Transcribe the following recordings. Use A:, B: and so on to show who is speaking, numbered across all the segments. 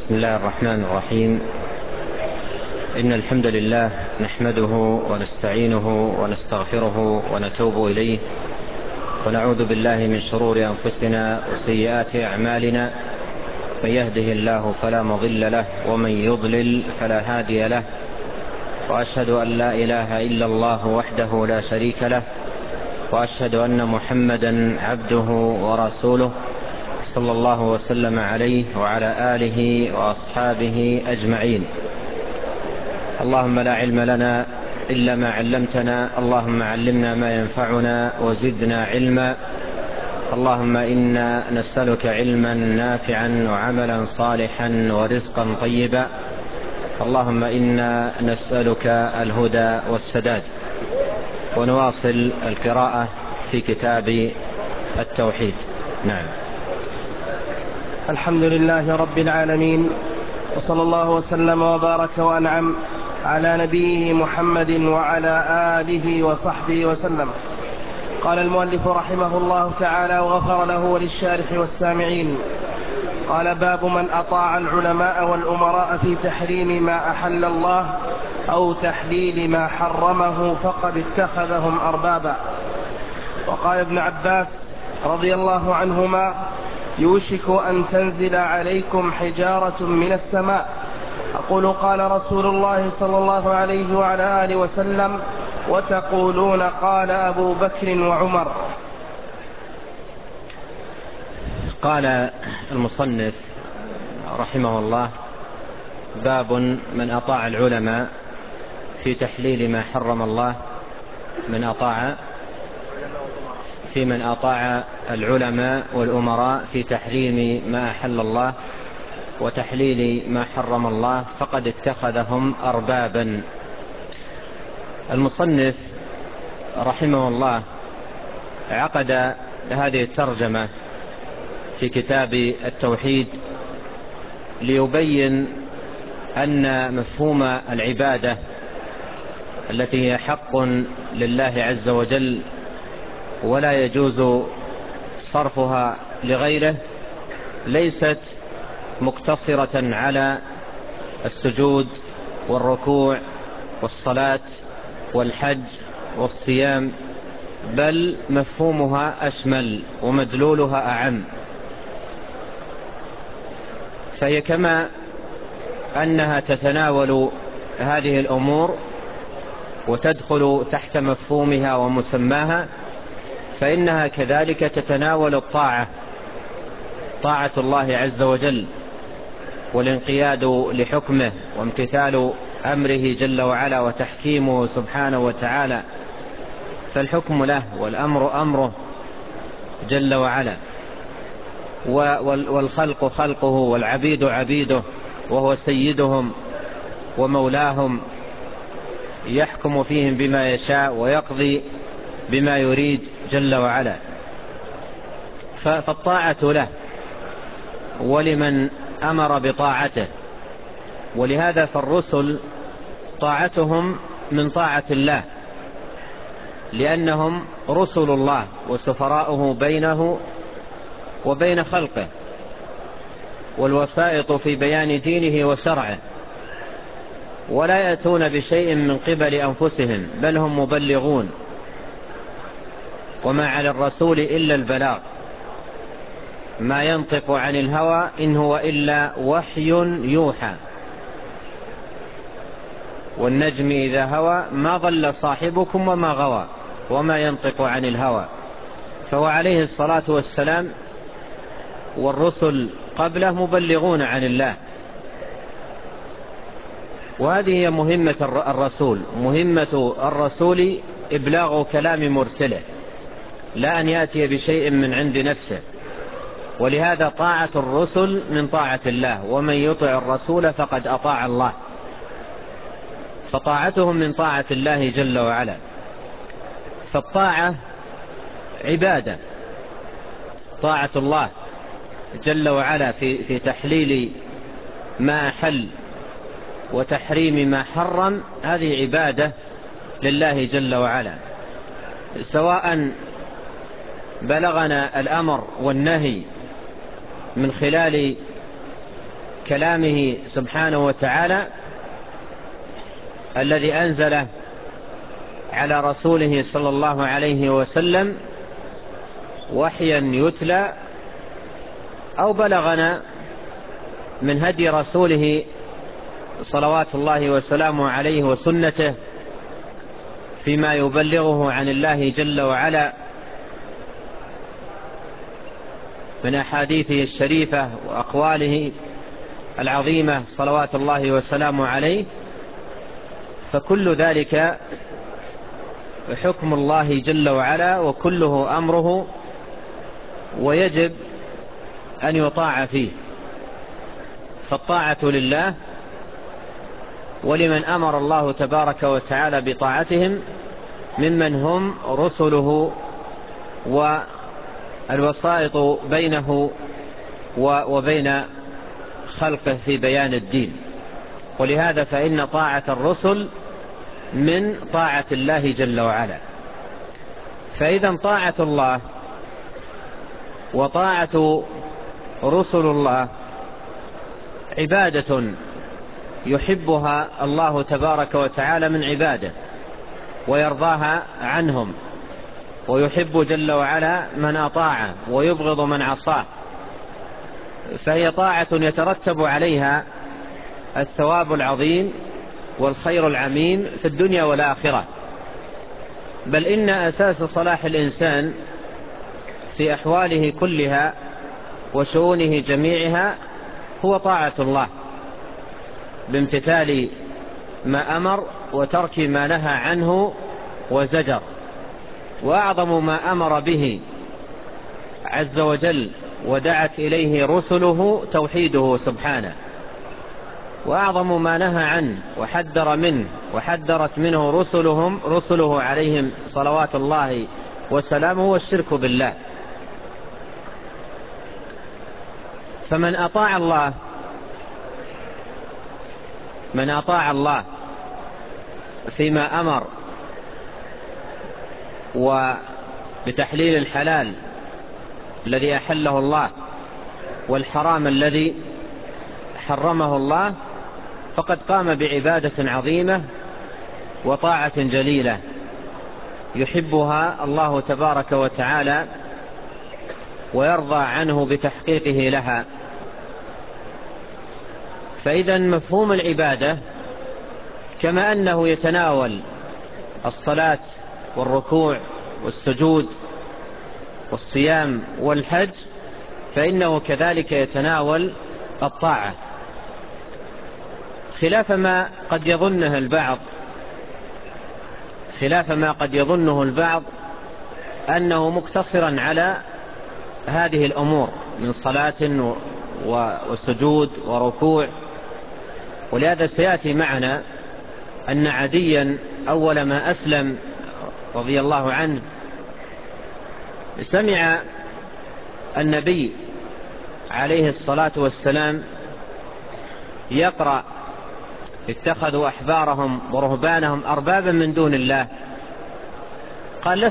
A: بسم الله الرحمن الرحيم. إن الحمد لله نحمده ونستعينه ونستغفره ونتوب إليه، ونعوذ بالله من شرور أنفسنا وسيئات أعمالنا. من يهده الله فلا مضل له، ومن يضلل فلا هادي له. وأشهد أن لا إله إلا الله وحده لا شريك له، وأشهد أن محمدا عبده ورسوله، صلى الله وسلم عليه وعلى آله وأصحابه أجمعين. اللهم لا علم لنا إلا ما علمتنا، اللهم علمنا ما ينفعنا وزدنا علما. اللهم إنا نسألك علما نافعا وعملا صالحا ورزقا طيبا. اللهم إنا نسألك الهدى والسداد. ونواصل القراءة في كتاب التوحيد. نعم.
B: الحمد لله رب العالمين، وصلى الله وسلم وبارك وأنعم على نبيه محمد وعلى آله وصحبه وسلم. قال المؤلف رحمه الله تعالى وغفر له وللشارح والسامعين. قال: باب من أطاع العلماء والأمراء في تحريم ما أحل الله أو تحليل ما حرمه فقد اتخذهم أربابا. وقال ابن عباس رضي الله عنهما: يوشك أن تنزل عليكم حجارة من السماء. أقول: قال رسول الله صلى الله عليه وعلى آله وسلم، وتقولون قال أبو بكر وعمر.
A: قال المصنف رحمه الله: باب من أطاع العلماء في تحليل ما حرم الله. من أطاع العلماء والأمراء في تحريم ما أحل الله وتحليل ما حرم الله فقد اتخذهم أربابا. المصنف رحمه الله عقد هذه الترجمة في كتاب التوحيد ليبين أن مفهوم العبادة التي هي حق لله عز وجل ولا يجوز صرفها لغيره ليست مقتصرة على السجود والركوع والصلاة والحج والصيام، بل مفهومها أشمل ومدلولها أعم. فهي كما أنها تتناول هذه الأمور وتدخل تحت مفهومها ومسماها، فإنها كذلك تتناول طاعة الله عز وجل والانقياد لحكمه وامتثال أمره جل وعلا وتحكيمه سبحانه وتعالى. فالحكم له والأمر أمره جل وعلا، والخلق خلقه والعبيد عبيده، وهو سيدهم ومولاهم، يحكم فيهم بما يشاء ويقضي بما يريد جل وعلا. فالطاعة له ولمن أمر بطاعته. ولهذا فالرسل طاعتهم من طاعة الله، لأنهم رسل الله وسفراؤه بينه وبين خلقه، والوسائط في بيان دينه وشرعه، ولا يأتون بشيء من قبل أنفسهم، بل هم مبلغون. وما على الرسول إلا البلاغ، ما ينطق عن الهوى إن هو إلا وحي يوحى. والنجم إذا هوى ما ضل صاحبكم وما غوى وما ينطق عن الهوى. فهو عليه الصلاة والسلام والرسل قبله مبلغون عن الله. وهذه هي مهمة الرسول. مهمة الرسول إبلاغ كلام مرسله، لا أن يأتي بشيء من عند نفسه. ولهذا طاعة الرسل من طاعة الله، ومن يطع الرسول فقد أطاع الله. فطاعتهم من طاعة الله جل وعلا. فالطاعة عبادة، طاعة الله جل وعلا في تحليل ما أحل وتحريم ما حرم، هذه عبادة لله جل وعلا، سواء بلغنا الأمر والنهي من خلال كلامه سبحانه وتعالى الذي أنزله على رسوله صلى الله عليه وسلم وحيا يتلى، أو بلغنا من هدي رسوله صلوات الله وسلامه عليه وسنته فيما يبلغه عن الله جل وعلا من أحاديثه الشريفة وأقواله العظيمة صلوات الله وسلامه عليه، فكل ذلك حكم الله جل وعلا وكله أمره، ويجب أن يطاع فيه. فالطاعة لله ولمن أمر الله تبارك وتعالى بطاعتهم ممن هم رسله والوسائط بينه وبين خلقه في بيان الدين. ولهذا فإن طاعة الرسل من طاعة الله جل وعلا. فإذا طاعة الله وطاعة رسل الله عبادة يحبها الله تبارك وتعالى من عباده ويرضاها عنهم، ويحب جل وعلا من أطاعه ويبغض من عصاه، فهي طاعة يترتب عليها الثواب العظيم والخير العميم في الدنيا والآخرة. بل إن أساس صلاح الإنسان في أحواله كلها وشؤونه جميعها هو طاعة الله بامتثال ما أمر وترك ما نهى عنه وزجر. وأعظم ما أمر به عز وجل ودعت إليه رسله توحيده سبحانه، وأعظم ما نهى عنه وحذر منه وحذرت منه رسله عليهم صلوات الله وسلامه هو الشرك بالله. فمن أطاع الله فيما أمر وبتحليل الحلال الذي أحله الله والحرام الذي حرمه الله، فقد قام بعبادة عظيمة وطاعة جليلة يحبها الله تبارك وتعالى ويرضى عنه بتحقيقه لها. فإذا مفهوم العبادة كما أنه يتناول الصلاة والركوع والسجود والصيام والحج، فإنه كذلك يتناول الطاعة، خلاف ما قد يظنه البعض أنه مقتصرا على هذه الأمور من صلاة وسجود وركوع. ولهذا سيأتي معنا أن عديا أول ما أسلم رضي الله عنه سمع النبي عليه الصلاة والسلام يقرأ: اتخذوا أحبارهم ورهبانهم أربابا من دون الله. قال: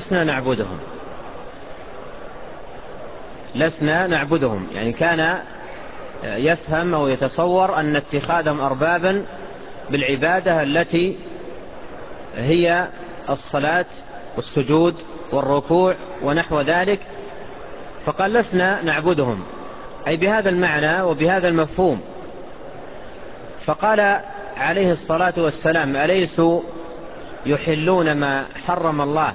A: لسنا نعبدهم. يعني كان يفهم أو يتصور أن اتخاذهم أربابا بالعبادة التي هي الصلاة والسجود والركوع ونحو ذلك، فقال: لسنا نعبدهم، أي بهذا المعنى وبهذا المفهوم. فقال عليه الصلاة والسلام: أليسوا يحلون ما حرم الله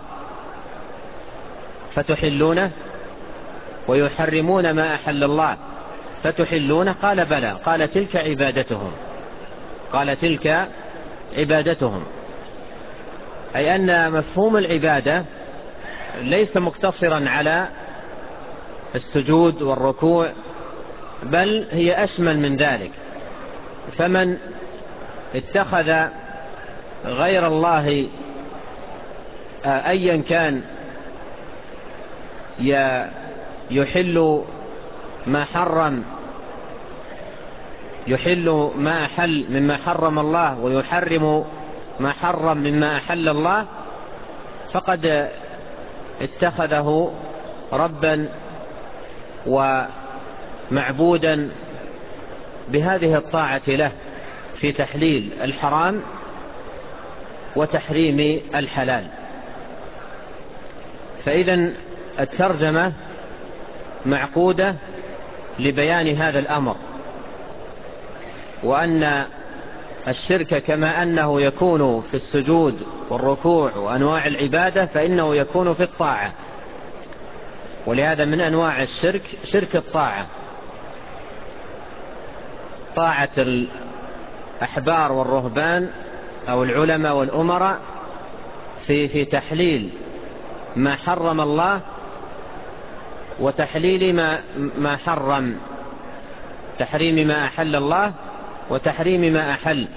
A: فتحلونه ويحرمون ما أحل الله فتحلونه؟ قال: بلى. قال: تلك عبادتهم. أي أن مفهوم العبادة ليس مقتصرا على السجود والركوع، بل هي أشمل من ذلك. فمن اتخذ غير الله أيا كان يحل ما أحل مما حرم الله ويحرم ما حرم مما أحل الله، فقد اتخذه ربا ومعبودا بهذه الطاعة له في تحليل الحرام وتحريم الحلال. فإذا الترجمة معقودة لبيان هذا الأمر، وأن الشرك كما أنه يكون في السجود والركوع وأنواع العبادة فإنه يكون في الطاعة. ولهذا من أنواع الشرك شرك الطاعة، طاعة الأحبار والرهبان أو العلماء والأمراء في تحليل ما حرم الله وتحليل ما حرم، تحريم ما أحل الله وتحريم ما أحل.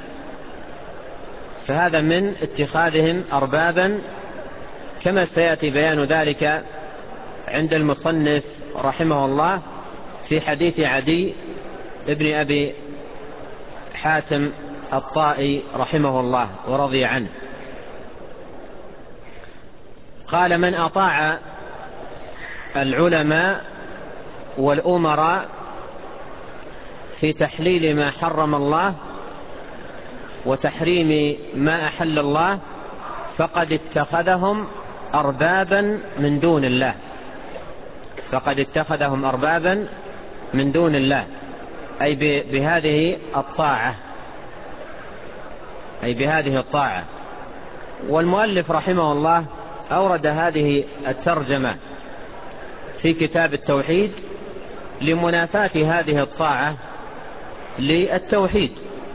A: فهذا من اتخاذهم أربابا، كما سيأتي بيان ذلك عند المصنف رحمه الله في حديث عدي ابن أبي حاتم الطائي رحمه الله ورضي عنه. قال: من أطاع العلماء والأمراء في تحليل ما حرم الله وتحريم ما أحل الله فقد اتخذهم أربابا من دون الله، فقد اتخذهم أربابا من دون الله، أي بهذه الطاعة، أي بهذه الطاعة. والمؤلف رحمه الله أورد هذه الترجمة في كتاب التوحيد لمنافاة هذه الطاعة للتوحيد،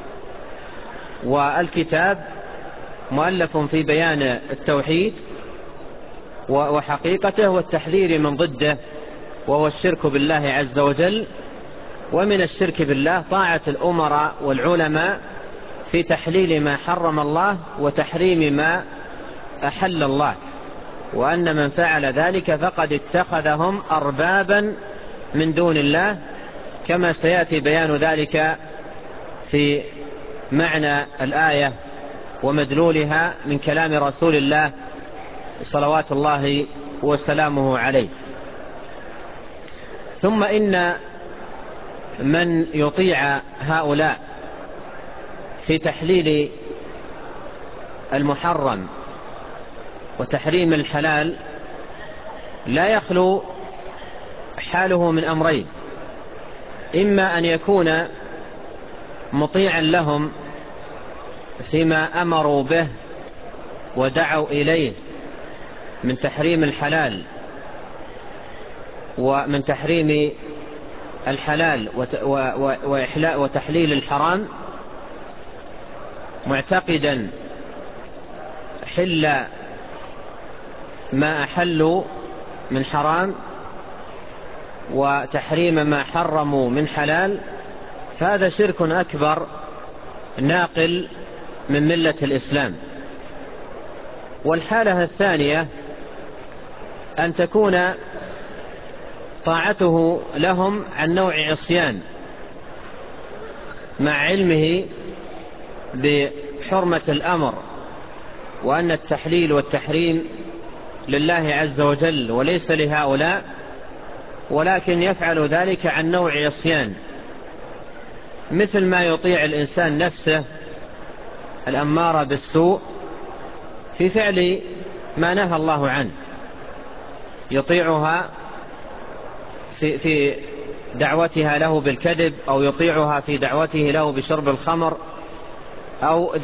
A: والكتاب مؤلف في بيان التوحيد وحقيقته والتحذير من ضده، وهو الشرك بالله عز وجل. ومن الشرك بالله طاعة الأمراء والعلماء في تحليل ما حرم الله وتحريم ما أحل الله، وأن من فعل ذلك فقد اتخذهم أربابا من دون الله، كما سيأتي بيان ذلك في معنى الآية ومدلولها من كلام رسول الله صلوات الله وسلامه عليه. ثم إن من يطيع هؤلاء في تحليل المحرم وتحريم الحلال لا يخلو حاله من أمرين: إما أن يكون مطيعا لهم فيما أمروا به ودعوا إليه من تحريم الحلال ومن تحريم الحلال وتحليل الحرام، معتقدا حل ما أحلوا من حرام وتحريم ما حرموا من حلال، فهذا شرك أكبر ناقل من ملة الإسلام. والحالة الثانية أن تكون طاعته لهم عن نوع عصيان مع علمه بحرمة الأمر وأن التحليل والتحريم لله عز وجل وليس لهؤلاء، ولكن يفعل ذلك عن نوع عصيان، مثل ما يطيع الإنسان نفسه الأمارة بالسوء في فعل ما نهى الله عنه، يطيعها في دعوتها له بالكذب، أو يطيعها في دعوته له بشرب الخمر، أو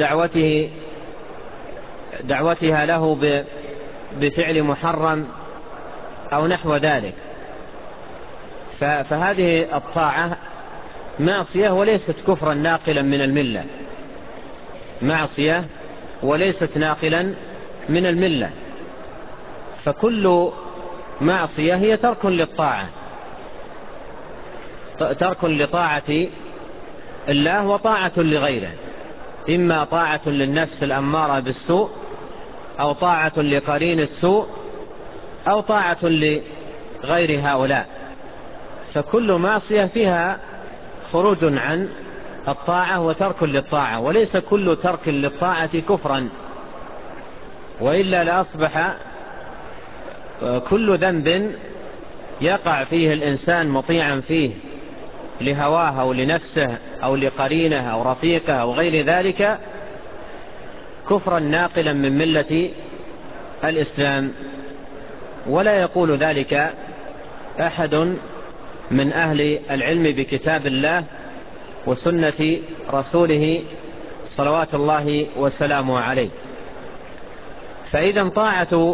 A: دعوتها له بفعل محرم أو نحو ذلك. فهذه الطاعة معصية وليست كفرا ناقلا من الملة، معصية وليست ناقلا من الملة. فكل معصية هي ترك للطاعة، ترك لطاعة الله وطاعة لغيره، إما طاعة للنفس الأمارة بالسوء، أو طاعة لقرين السوء، أو طاعة لغير هؤلاء. فكل معصية فيها خروج عن الطاعة وترك للطاعة، وليس كل ترك للطاعة كفرا، وإلا لأصبح كل ذنب يقع فيه الإنسان مطيعا فيه لهواه أو لنفسه أو لقرينه أو رفيقه أو غير ذلك كفرا ناقلا من ملة الإسلام. ولا يقول ذلك أحد من أهل العلم بكتاب الله وسنة رسوله صلوات الله وسلامه عليه. فإذا طاعة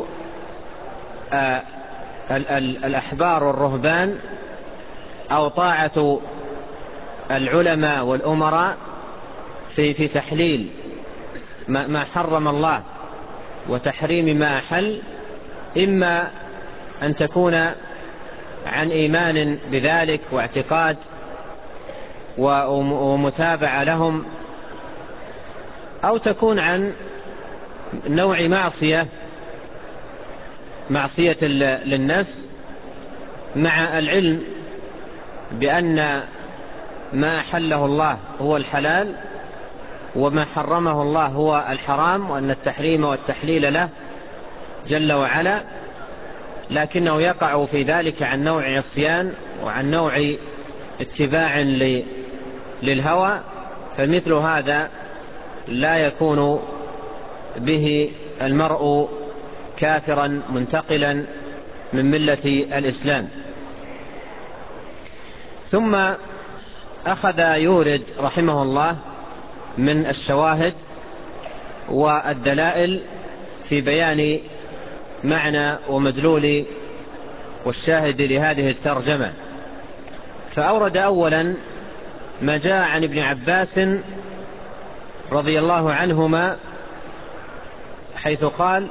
A: الأحبار والرهبان أو طاعة العلماء والأمراء في تحليل ما حرم الله وتحريم ما أحل، إما أن تكون عن إيمان بذلك واعتقاد ومتابعة لهم، أو تكون عن نوع معصية للنفس، مع العلم بأن ما أحله الله هو الحلال وما حرمه الله هو الحرام، وأن التحريم والتحليل له جل وعلا، لكنه يقع في ذلك عن نوع عصيان وعن نوع اتباع للهوى. فمثل هذا لا يكون به المرء كافرا منتقلا من ملة الإسلام. ثم أخذ يورد رحمه الله من الشواهد والدلائل في بيان معنى ومدلول والشاهد لهذه الترجمة. فأورد أولا ما جاء عن ابن عباس رضي الله عنهما حيث قال: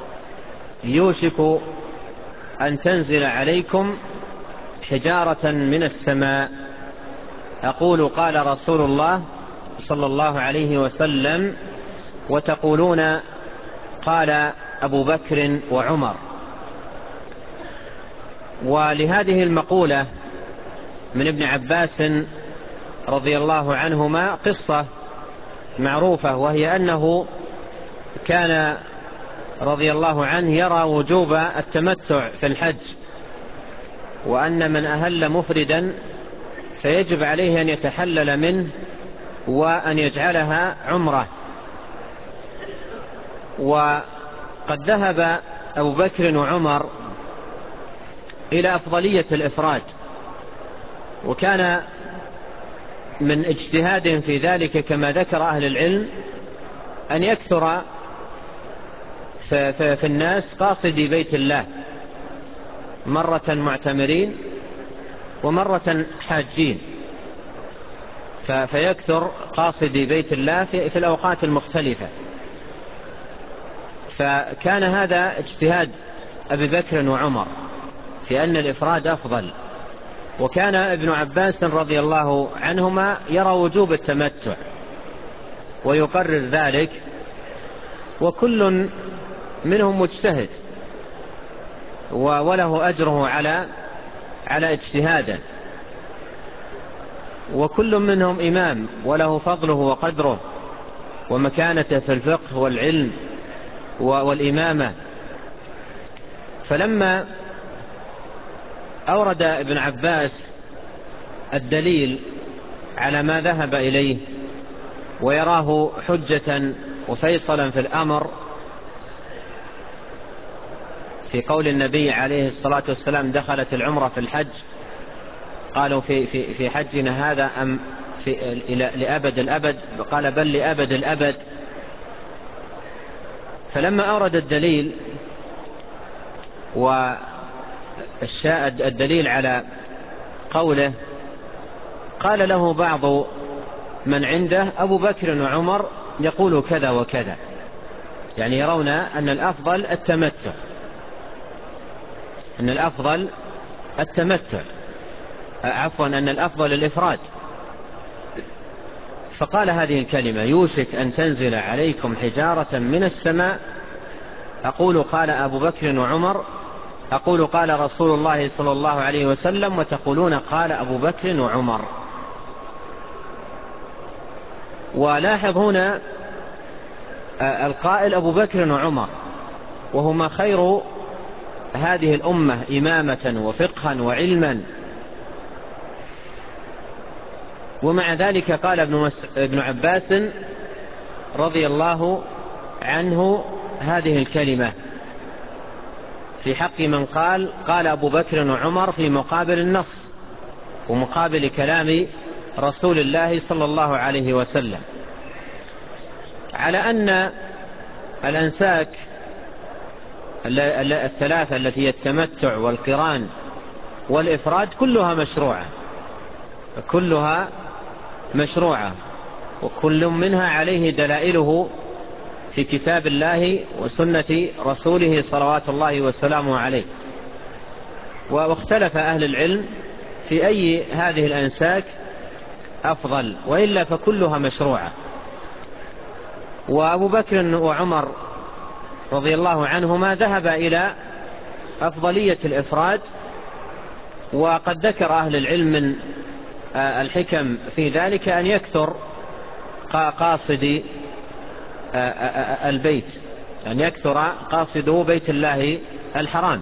A: يوشك أن تنزل عليكم حجارة من السماء، أقول قال رسول الله صلى الله عليه وسلم، وتقولون قال أبو بكر وعمر. ولهذه المقولة من ابن عباس رضي الله عنهما قصة معروفة، وهي أنه كان رضي الله عنه يرى وجوب التمتع في الحج، وأن من أهل مفردا فيجب عليه أن يتحلل منه وأن يجعلها عمرة. وقد ذهب أبو بكر وعمر إلى أفضلية الإفراد، وكان من اجتهادهم في ذلك كما ذكر أهل العلم أن يكثر في الناس قاصدي بيت الله، مرة معتمرين ومرة حاجين، فيكثر قاصدي بيت الله في الأوقات المختلفة. فكان هذا اجتهاد أبي بكر وعمر في أن الإفراد أفضل. وكان ابن عباس رضي الله عنهما يرى وجوب التمتع ويقرر ذلك، وكل منهم مجتهد وله أجره على اجتهاده، وكل منهم إمام وله فضله وقدره ومكانته في الفقه والعلم والإمامة. فلما أورد ابن عباس الدليل على ما ذهب إليه ويراه حجة وفيصلا في الأمر في قول النبي عليه الصلاة والسلام: دخلت العمرة في الحج، قالوا في حجنا هذا أم لأبد الأبد؟ قال: بل لأبد الأبد. فلما أورد الدليل والدليل على قوله، قال له بعض من عنده: أبو بكر وعمر يقول كذا وكذا، يعني يرون أن الأفضل التمتع، أن الأفضل الإفراد. فقال هذه الكلمة: يوشك أن تنزل عليكم حجارة من السماء، أقول قال أبو بكر وعمر، أقول قال رسول الله صلى الله عليه وسلم، وتقولون قال أبو بكر وعمر. ولاحظ هنا القائل أبو بكر وعمر، وهما خير هذه الأمة إمامة وفقها وعلما، ومع ذلك قال ابن عباس رضي الله عنه هذه الكلمة في حق من قال أبو بكر وعمر في مقابل النص ومقابل كلام رسول الله صلى الله عليه وسلم، على أن الأنساك الثلاثة التي هي التمتع والقران والإفراد كلها مشروعة وكل منها عليه دلائله في كتاب الله وسنة رسوله صلوات الله وسلامه عليه. واختلف أهل العلم في أي هذه الأنساك أفضل، وإلا فكلها مشروعة. وأبو بكر وعمر رضي الله عنهما ذهب إلى أفضلية الإفراد، وقد ذكر أهل العلم من الحكم في ذلك أن يكثر قاصدي البيت، أن يكثر قاصدو بيت الله الحرام.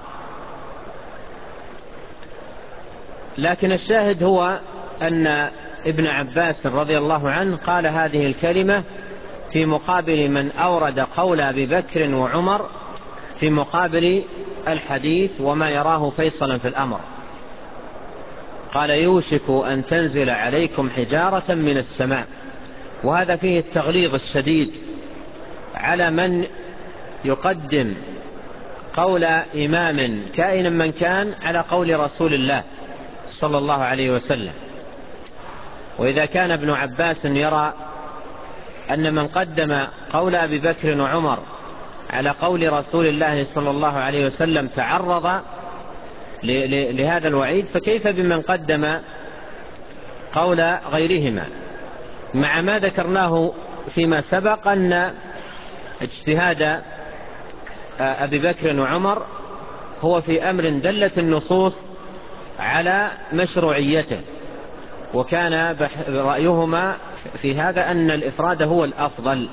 A: لكن الشاهد هو أن ابن عباس رضي الله عنه قال هذه الكلمة في مقابل من أورد قول أبي بكر وعمر في مقابل الحديث وما يراه فيصلا في الأمر. قال يوشك أن تنزل عليكم حجارة من السماء، وهذا فيه التغليظ الشديد على من يقدم قول إمام كائنا من كان على قول رسول الله صلى الله عليه وسلم. وإذا كان ابن عباس يرى أن من قدم قول أبي بكر وعمر على قول رسول الله صلى الله عليه وسلم تعرض لهذا الوعيد، فكيف بمن قدم قول غيرهما؟ مع ما ذكرناه فيما سبق أن اجتهاد أبي بكر وعمر هو في أمر دلت النصوص على مشروعيته، وكان رأيهما في هذا أن الإفراد هو الأفضل،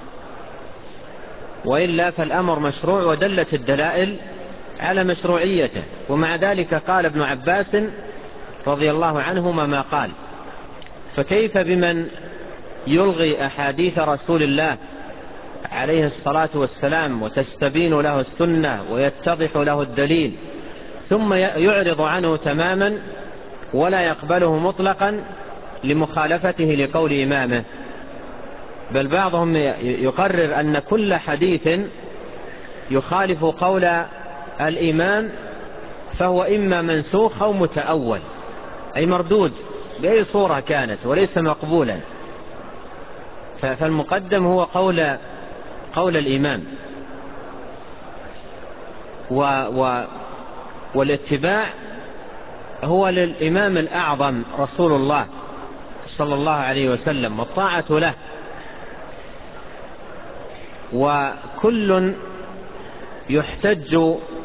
A: وإلا فالأمر مشروع ودلت الدلائل على مشروعيته. ومع ذلك قال ابن عباس رضي الله عنهما ما قال. فكيف بمن يلغي أحاديث رسول الله عليه الصلاة والسلام وتستبين له السنة ويتضح له الدليل، ثم يعرض عنه تماما ولا يقبله مطلقا لمخالفته لقول إمامه؟ بل بعضهم يقرر أن كل حديث يخالف قول الإمام فهو إما منسوخ أو متأول، أي مردود بأي صورة كانت وليس مقبولا. فالمقدم هو قول الإمام، والاتباع هو للإمام الأعظم رسول الله صلى الله عليه وسلم، والطاعة له. وكل يحتج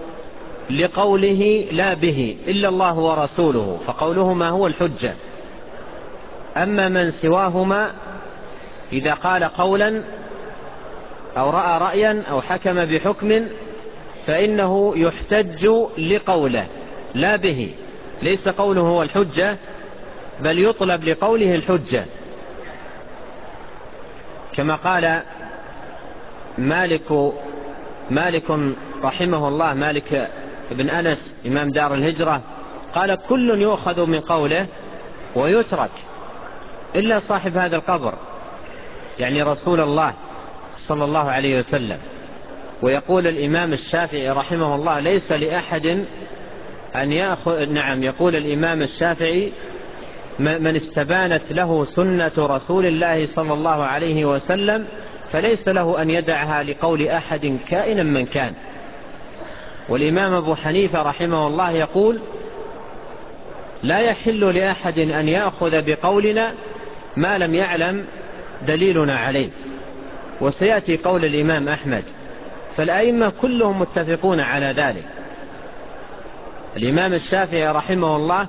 A: لقوله لا به إلا الله ورسوله، فقولهما هو الحجة. أما من سواهما إذا قال قولا أو رأى رأيا أو حكم بحكم فإنه يحتج لقوله لا به، ليس قوله هو الحجة بل يطلب لقوله الحجة، كما قال مالك رحمه الله، مالك بن أنس إمام دار الهجرة، قال كل يؤخذ من قوله ويترك إلا صاحب هذا القبر، يعني رسول الله صلى الله عليه وسلم. ويقول الإمام الشافعي رحمه الله ليس لأحد أن يأخذ، نعم، يقول الإمام الشافعي من استبانت له سنة رسول الله صلى الله عليه وسلم فليس له أن يدعها لقول أحد كائنا من كان. والإمام أبو حنيفة رحمه الله يقول لا يحل لأحد أن يأخذ بقولنا ما لم يعلم دليلنا عليه. وسيأتي قول الإمام أحمد، فالأئمة كلهم متفقون على ذلك. الإمام الشافعي رحمه الله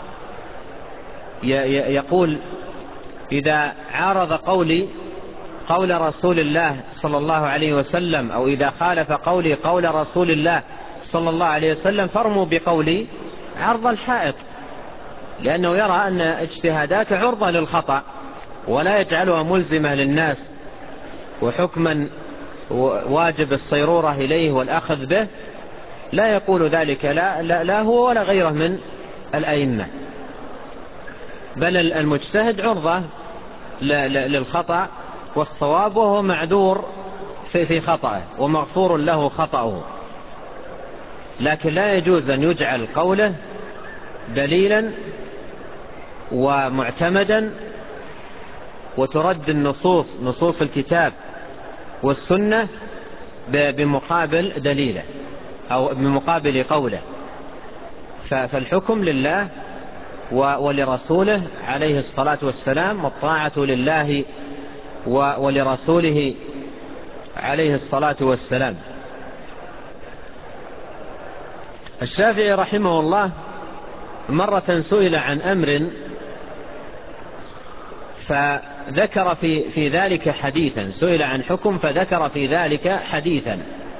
A: يقول إذا عارض قول رسول الله صلى الله عليه وسلم، أو إذا خالف قولي قول رسول الله صلى الله عليه وسلم، فارموا بقولي عرض الحائط، لأنه يرى أن اجتهاداته عرضة للخطأ ولا يجعلها ملزمة للناس وحكما واجب الصيرورة إليه والأخذ به. لا يقول ذلك لا هو ولا غيره من الأئمة، بل المجتهد عرضة للخطأ والصواب، وهو معذور في خطأه ومغفور له خطأه، لكن لا يجوز أن يجعل قوله دليلا ومعتمدا وترد نصوص الكتاب والسنة بمقابل دليله أو بمقابل قوله. فالحكم لله ولرسوله عليه الصلاة والسلام، والطاعة لله ولرسوله عليه الصلاة والسلام. الشافعي رحمه الله مرة سئل عن أمر فذكر في ذلك حديثا، سئل عن حكم فذكر في ذلك حديثا،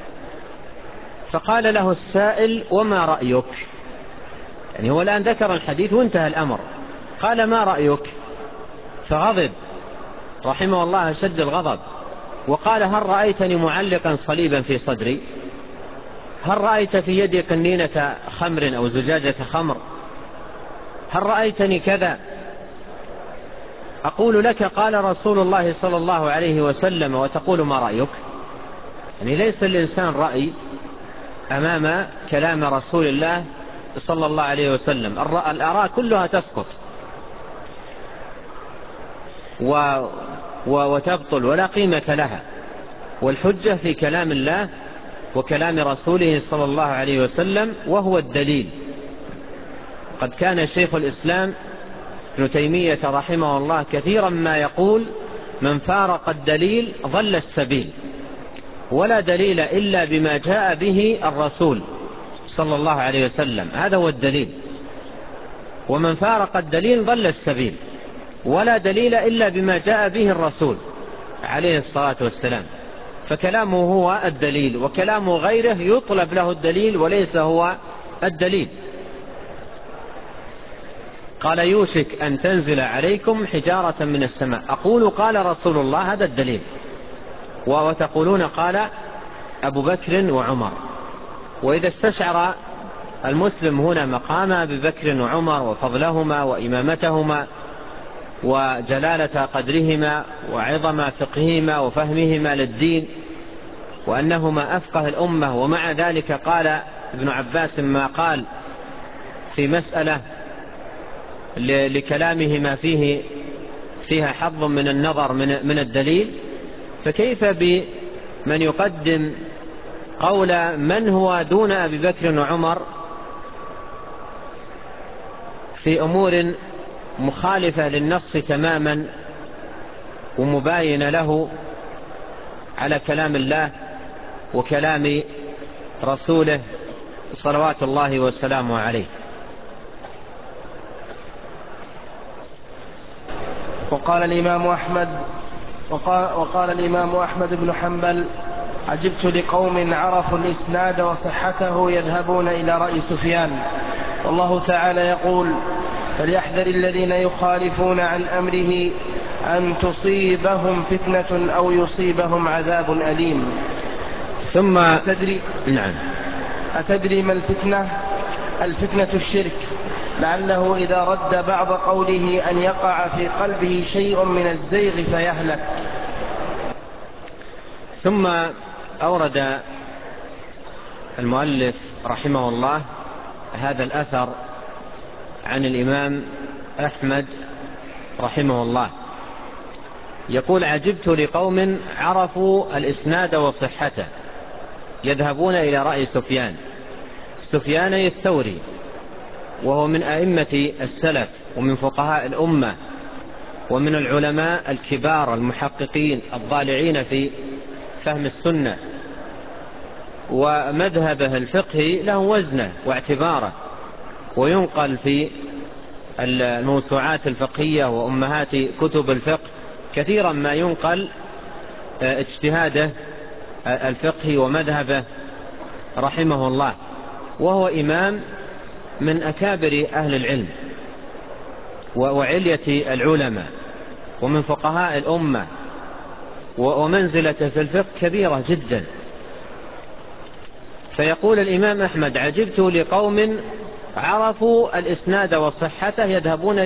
A: فقال له السائل: وما رأيك؟ يعني هو الآن ذكر الحديث وانتهى الأمر، قال: ما رأيك؟ فغضب رحمه الله شد الغضب وقال: هل رأيتني معلقا صليبا في صدري؟ هل رأيت في يدي قنينة خمر أو زجاجة خمر؟ هل رأيتني كذا؟ أقول لك قال رسول الله صلى الله عليه وسلم وتقول ما رأيك؟ يعني ليس الإنسان رأي أمام كلام رسول الله صلى الله عليه وسلم، الآراء كلها تسقط وتبطل ولا قيمة لها، والحجة في كلام الله وكلام رسوله صلى الله عليه وسلم، وهو الدليل. قد كان شيخ الإسلام ابن تيمية رحمه الله كثيرا ما يقول: من فارق الدليل ضل السبيل، ولا دليل إلا بما جاء به الرسول صلى الله عليه وسلم، هذا هو الدليل. ومن فارق الدليل ضل السبيل، ولا دليل إلا بما جاء به الرسول عليه الصلاة والسلام. فكلامه هو الدليل، وكلام غيره يطلب له الدليل وليس هو الدليل. قال: يوشك أن تنزل عليكم حجارة من السماء، أقول قال رسول الله، هذا الدليل، وتقولون قال أبو بكر وعمر. وإذا استشعر المسلم هنا مقام أبي بكر وعمر وفضلهما وإمامتهما وجلالة قدرهما وعظم فقههما وفهمهما للدين، وأنهما أفقه الأمة، ومع ذلك قال ابن عباس ما قال في مسألة لكلامهما فيها حظ من النظر من الدليل، فكيف بمن يقدم قول من هو دون أبي بكر وعمر في أمور مخالفة للنص تماما ومباينة له على كلام الله وكلام رسوله صلوات الله وسلامه عليه.
B: وقال الإمام أحمد بن حنبل: عجبت لقوم عرفوا الإسناد وصحته يذهبون إلى رأي سفيان، والله تعالى يقول: فليحذر الذين يخالفون عن أمره أن تصيبهم فتنة أو يصيبهم عذاب أليم.
A: ثم
B: أتدري ما الفتنة؟ الفتنة الشرك، لعله إذا رد بعض قوله أن يقع في قلبه شيء من الزيغ فيهلك.
A: ثم أورد المؤلف رحمه الله هذا الأثر عن الإمام أحمد رحمه الله، يقول: عجبت لقوم عرفوا الإسناد وصحته يذهبون إلى رأي سفيان الثوري، وهو من أئمة السلف ومن فقهاء الأمة ومن العلماء الكبار المحققين الضالعين في فهم السنة، ومذهبه الفقهي له وزنه واعتباره، وينقل في الموسوعات الفقهية وأمهات كتب الفقه كثيرا ما ينقل اجتهاده الفقهي ومذهبه رحمه الله، وهو إمام من أكابر أهل العلم وعلية العلماء ومن فقهاء الأمة، ومنزلته في الفقه كبيرة جدا. فيقول الإمام أحمد: عجبت لقوم عرفوا الإسناد وصحته يذهبون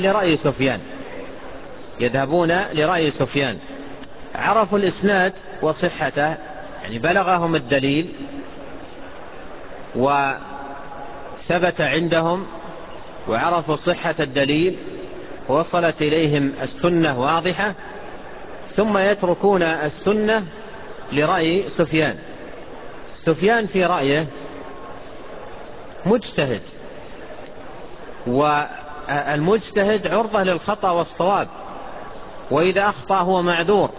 A: لرأي سفيان. عرفوا الإسناد وصحته، يعني بلغهم الدليل وثبت عندهم، وعرفوا صحة الدليل ووصلت إليهم السنة واضحة، ثم يتركون السنة لرأي سفيان. سفيان في رأيه مجتهد، والمجتهد عرضة للخطأ والصواب، وإذا أخطأ هو معذور،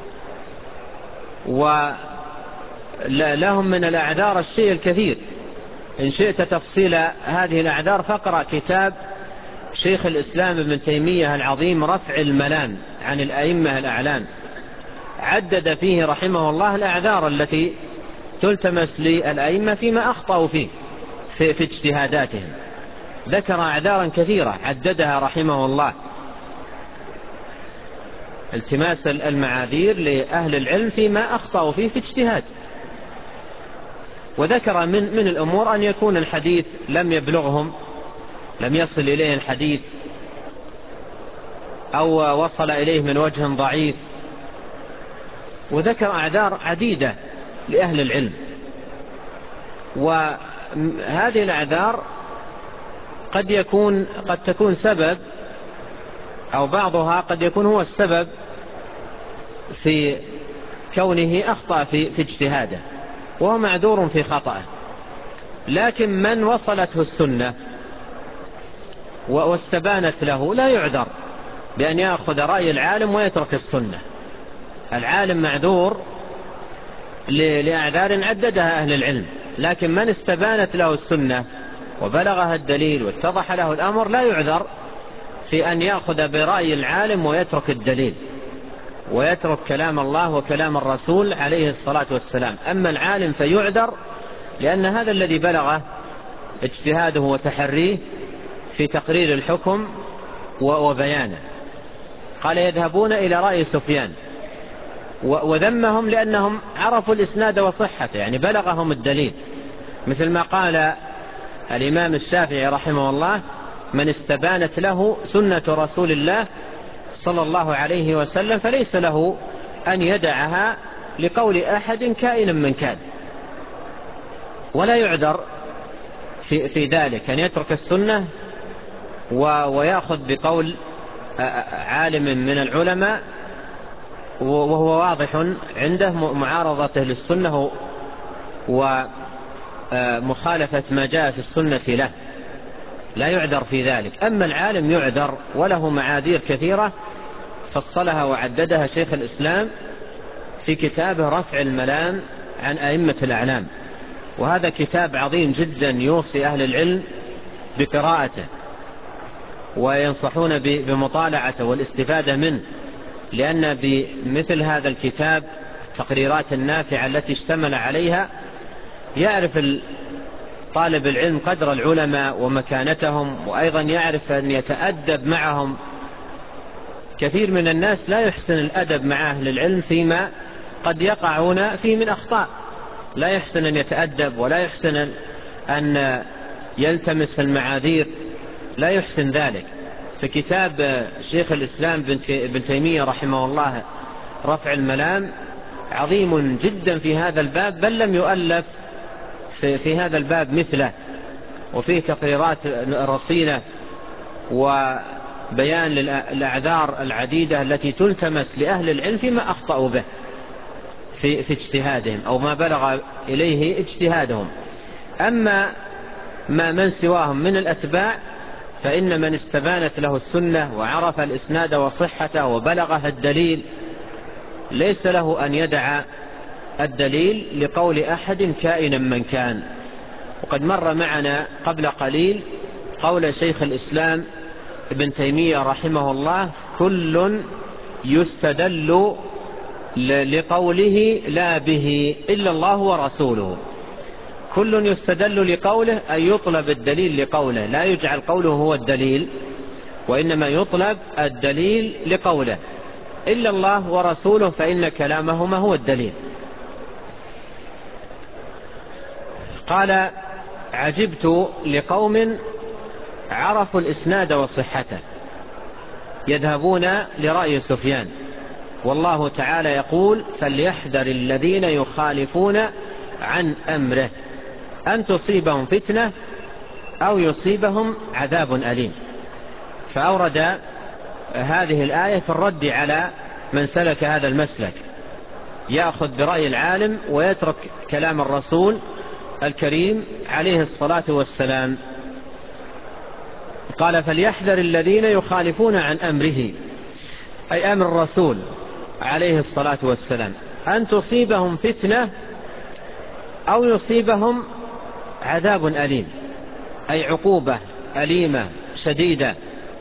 A: ولهم من الأعذار الشيء الكثير. إن شئت تفصيل هذه الأعذار فاقرأ كتاب شيخ الإسلام ابن تيمية العظيم رفع الملام عن الأئمة الأعلام، عدد فيه رحمه الله الأعذار التي تلتمس للأئمة فيما أخطأوا فيه في اجتهاداتهم. ذكر أعذارا كثيرة عددها رحمه الله، التماس المعاذير لأهل العلم فيما أخطأوا فيه في اجتهاد. وذكر من الأمور أن يكون الحديث لم يبلغهم، لم يصل إليه الحديث، أو وصل إليه من وجه ضعيف. وذكر أعذار عديدة لأهل العلم، وهذه الأعذار قد تكون سبب، أو بعضها قد يكون هو السبب في كونه أخطأ في اجتهاده، وهو معذور في خطأه. لكن من وصلته السنة واستبانت له لا يعذر بأن يأخذ رأي العالم ويترك السنة. العالم معذور لأعذار عددها أهل العلم، لكن من استبانت له السنة وبلغها الدليل واتضح له الأمر لا يعذر في أن يأخذ برأي العالم ويترك الدليل، ويترك كلام الله وكلام الرسول عليه الصلاة والسلام. أما العالم فيعذر، لأن هذا الذي بلغه اجتهاده وتحريه في تقرير الحكم وبيانه. قال: يذهبون إلى رأي سفيان، وذمهم لأنهم عرفوا الإسناد وصحته، يعني بلغهم الدليل، مثل ما قال الإمام الشافعي رحمه الله: من استبانت له سنة رسول الله صلى الله عليه وسلم فليس له أن يدعها لقول أحد كائنا من كان. ولا يعذر في ذلك أن يترك السنة ويأخذ بقول عالم من العلماء وهو واضح عنده معارضته للسنة ومخالفة ما جاء في السنة له، لا يعذر في ذلك. أما العالم يعذر، وله معاذير كثيرة فصلها وعددها شيخ الإسلام في كتابه رفع الملام عن أئمة الأعلام، وهذا كتاب عظيم جدا يوصي أهل العلم بقراءته، وينصحون بمطالعته والاستفادة منه، لأن بمثل هذا الكتاب التقريرات النافعة التي اشتمل عليها يعرف طالب العلم قدر العلماء ومكانتهم، وأيضا يعرف أن يتأدب معهم. كثير من الناس لا يحسن الأدب مع أهل العلم فيما قد يقعون فيه من أخطاء، لا يحسن أن يتأدب، ولا يحسن أن يلتمس المعاذير، لا يحسن ذلك. فكتاب شيخ الإسلام ابن تيمية رحمه الله رفع الملام عظيم جدا في هذا الباب، بل لم يؤلف في هذا الباب مثله، وفيه تقريرات رصينة وبيان للأعذار العديدة التي تلتمس لأهل العلم فيما أخطأوا به في اجتهادهم، أو ما بلغ إليه اجتهادهم. أما من سواهم من الأتباع فإن من استبانت له السنة وعرف الإسناد وصحته وبلغها الدليل ليس له أن يدع الدليل لقول أحد كائنا من كان. وقد مر معنا قبل قليل قول شيخ الإسلام ابن تيمية رحمه الله: كل يستدل لقوله لا به إلا الله ورسوله. كل يستدل لقوله أن يطلب الدليل لقوله، لا يجعل قوله هو الدليل، وإنما يطلب الدليل لقوله إلا الله ورسوله فإن كلامهما هو الدليل. قال عجبت لقوم عرفوا الإسناد وصحته يذهبون لرأي سفيان والله تعالى يقول فليحذر الذين يخالفون عن أمره أن تصيبهم فتنة أو يصيبهم عذاب أليم. فأورد هذه الآية في الرد على من سلك هذا المسلك، يأخذ برأي العالم ويترك كلام الرسول الكريم عليه الصلاة والسلام. قال فليحذر الذين يخالفون عن أمره، أي أمر الرسول عليه الصلاة والسلام، أن تصيبهم فتنة أو يصيبهم عذاب أليم، أي عقوبة أليمة شديدة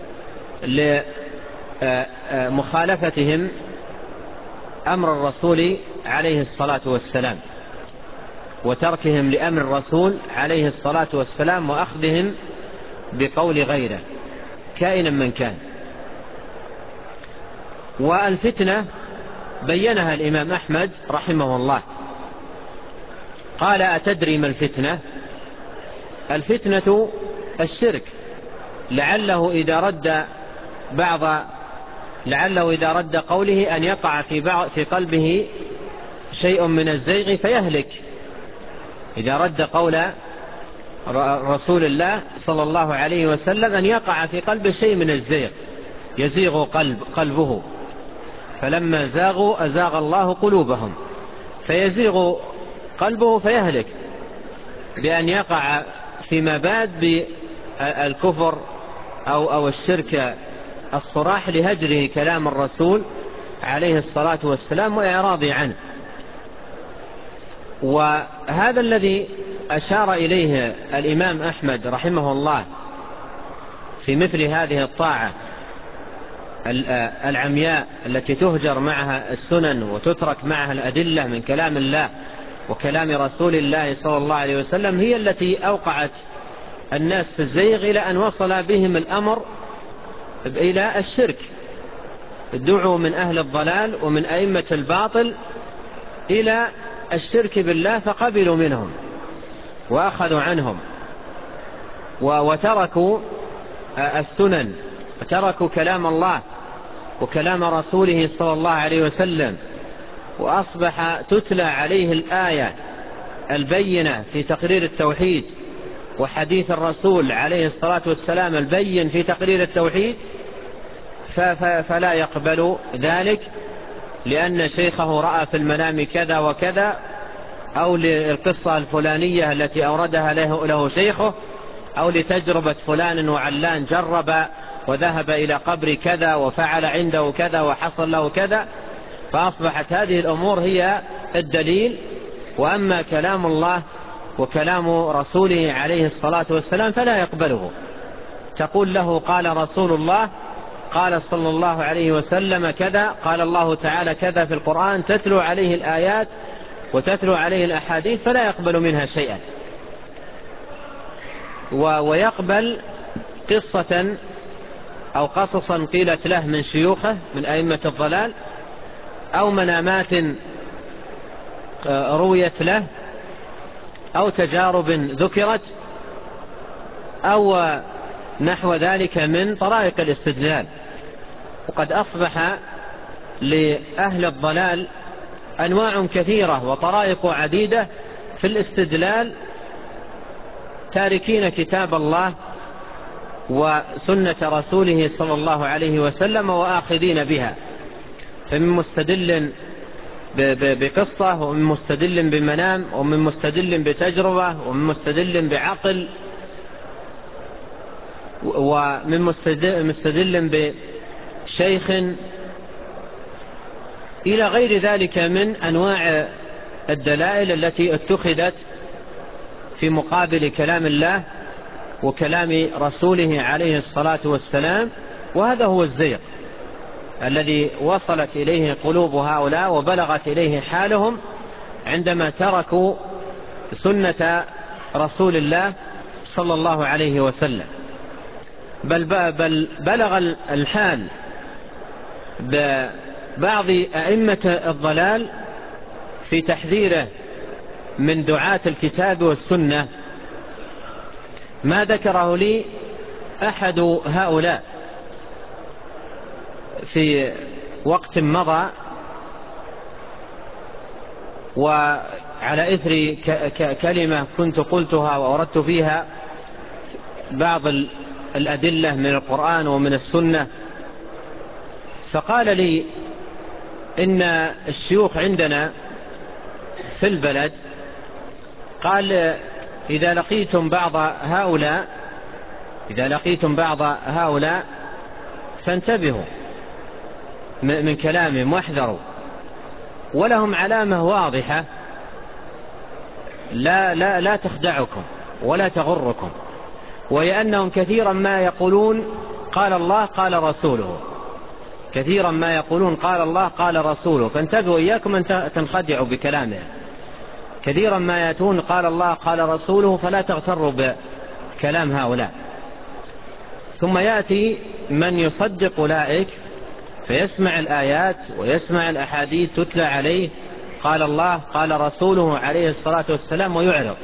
A: لمخالفتهم أمر الرسول عليه الصلاة والسلام وتركهم لأمر الرسول عليه الصلاة والسلام وأخذهم بقول غيره كائنا من كان. والفتنة بينها الإمام أحمد رحمه الله، قال أتدري ما الفتنة؟ الفتنة الشرك، لعله إذا رد قوله أن يقع في قلبه شيء من الزيغ فيهلك. إذا رد قول رسول الله صلى الله عليه وسلم أن يقع في قلبه شيء من الزيغ، يزيغ قلبه، فلما زاغوا أزاغ الله قلوبهم، فيزيغ قلبه فيهلك بأن يقع فيما بعد بالكفر أو الشرك الصراح لهجره كلام الرسول عليه الصلاة والسلام وإعراضه عنه. وهذا الذي أشار إليه الإمام أحمد رحمه الله في مثل هذه الطاعة العمياء التي تهجر معها السنن وتترك معها الأدلة من كلام الله وكلام رسول الله صلى الله عليه وسلم، هي التي أوقعت الناس في الزيغ إلى أن وصل بهم الأمر إلى الشرك. دعوا من أهل الضلال ومن أئمة الباطل إلى الشرك بالله فقبلوا منهم وأخذوا عنهم وتركوا السنن وتركوا كلام الله وكلام رسوله صلى الله عليه وسلم، وأصبح تتلى عليه الآية البينة في تقرير التوحيد وحديث الرسول عليه الصلاة والسلام البين في تقرير التوحيد، فلا يقبل ذلك لأن شيخه رأى في المنام كذا وكذا، أو للقصة الفلانية التي أوردها له شيخه، أو لتجربة فلان وعلان جرب وذهب إلى قبر كذا وفعل عنده كذا وحصل له كذا، فأصبحت هذه الأمور هي الدليل. وأما كلام الله وكلام رسوله عليه الصلاة والسلام فلا يقبله. تقول له قال رسول الله، قال صلى الله عليه وسلم كذا، قال الله تعالى كذا في القرآن، تتلو عليه الآيات وتتلو عليه الأحاديث فلا يقبل منها شيئا، ويقبل قصة أو قصصا قيلت له من شيوخه من أئمة الضلال، أو منامات رويت له، أو تجارب ذكرت، أو نحو ذلك من طرائق الاستدلال. وقد أصبح لأهل الضلال أنواع كثيرة وطرائق عديدة في الاستدلال، تاركين كتاب الله وسنة رسوله صلى الله عليه وسلم وآخذين بها، فمن مستدل بقصة، ومن مستدل بمنام، ومن مستدل بتجربة، ومن مستدل بعقل، ومن مستدل بشيخ، إلى غير ذلك من أنواع الدلائل التي اتخذت في مقابل كلام الله وكلام رسوله عليه الصلاة والسلام. وهذا هو الزيغ الذي وصلت إليه قلوب هؤلاء وبلغت إليه حالهم عندما تركوا سنة رسول الله صلى الله عليه وسلم. بل بلغ الحال ببعض أئمة الضلال في تحذيره من دعاة الكتاب والسنة ما ذكره لي أحد هؤلاء في وقت مضى، وعلى إثر كلمة كنت قلتها وأردت فيها بعض الأدلة من القرآن ومن السنة، فقال لي إن الشيوخ عندنا في البلد قال إذا لقيتم بعض هؤلاء فانتبهوا من كلامهم واحذروا، ولهم علامة واضحة لا تخدعكم ولا تغركم، وهي أنهم كثيرا ما يقولون قال الله قال رسوله، كثيرا ما يقولون قال الله قال رسوله، فانتبهوا إياكم أن تنخدعوا بكلامهم. كثيرا ما يأتون قال الله قال رسوله، فلا تغتروا بكلام هؤلاء. ثم يأتي من يصدق أولئك فيسمع الآيات ويسمع الأحاديث تتلى عليه قال الله قال رسوله عليه الصلاة والسلام، ويعرض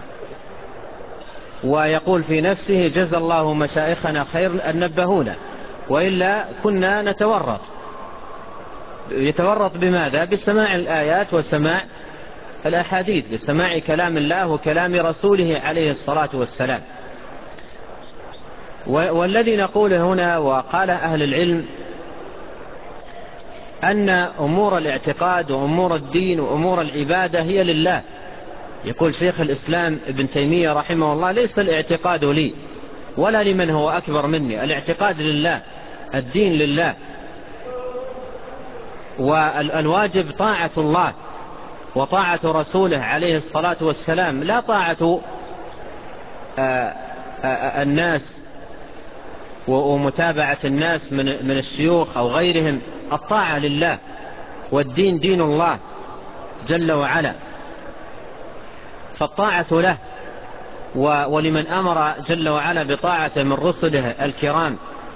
A: ويقول في نفسه جزى الله مشايخنا خير أن نبهونا، وإلا كنا نتورط. يتورط بماذا؟ بسماع الآيات وسماع الأحاديث، بسماع كلام الله وكلام رسوله عليه الصلاة والسلام. والذي نقول هنا وقال أهل العلم أن أمور الاعتقاد وأمور الدين وأمور العبادة هي لله. يقول شيخ الإسلام ابن تيمية رحمه الله ليس الاعتقاد لي ولا لمن هو أكبر مني، الاعتقاد لله، الدين لله، والواجب طاعة الله وطاعة رسوله عليه الصلاة والسلام، لا طاعة الناس ومتابعة الناس من الشيوخ أو غيرهم. الطاعة لله، والدين دين الله جل وعلا، فالطاعة له ولمن أمر جل وعلا بطاعة من رسله الكرام،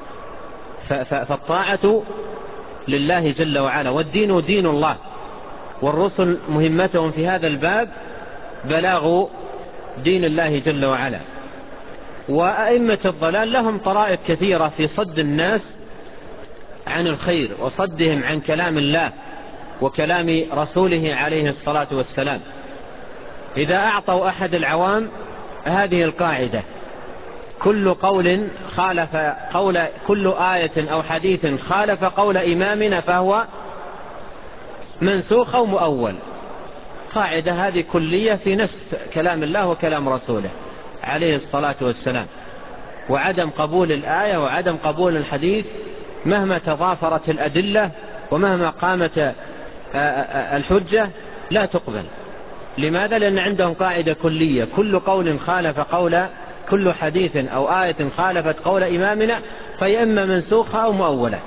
A: فالطاعة لله جل وعلا، والدين دين الله. والرسل مهمتهم في هذا الباب بلاغ دين الله جل وعلا. وأئمة الضلال لهم طرائق كثيرة في صد الناس عن الخير وصدهم عن كلام الله وكلام رسوله عليه الصلاة والسلام. إذا أعطوا أحد العوام هذه القاعدة: كل آية أو حديث خالف قول إمامنا فهو منسوخ أو مؤول. قاعدة هذه كلية في نسف كلام الله وكلام رسوله عليه الصلاة والسلام، وعدم قبول الآية وعدم قبول الحديث مهما تضافرت الأدلة ومهما قامت الحجة لا تقبل. لماذا؟ لأن عندهم قاعدة كلية: كل حديث أو آية خالفت قول إمامنا فهي إما منسوخة أو مؤولة.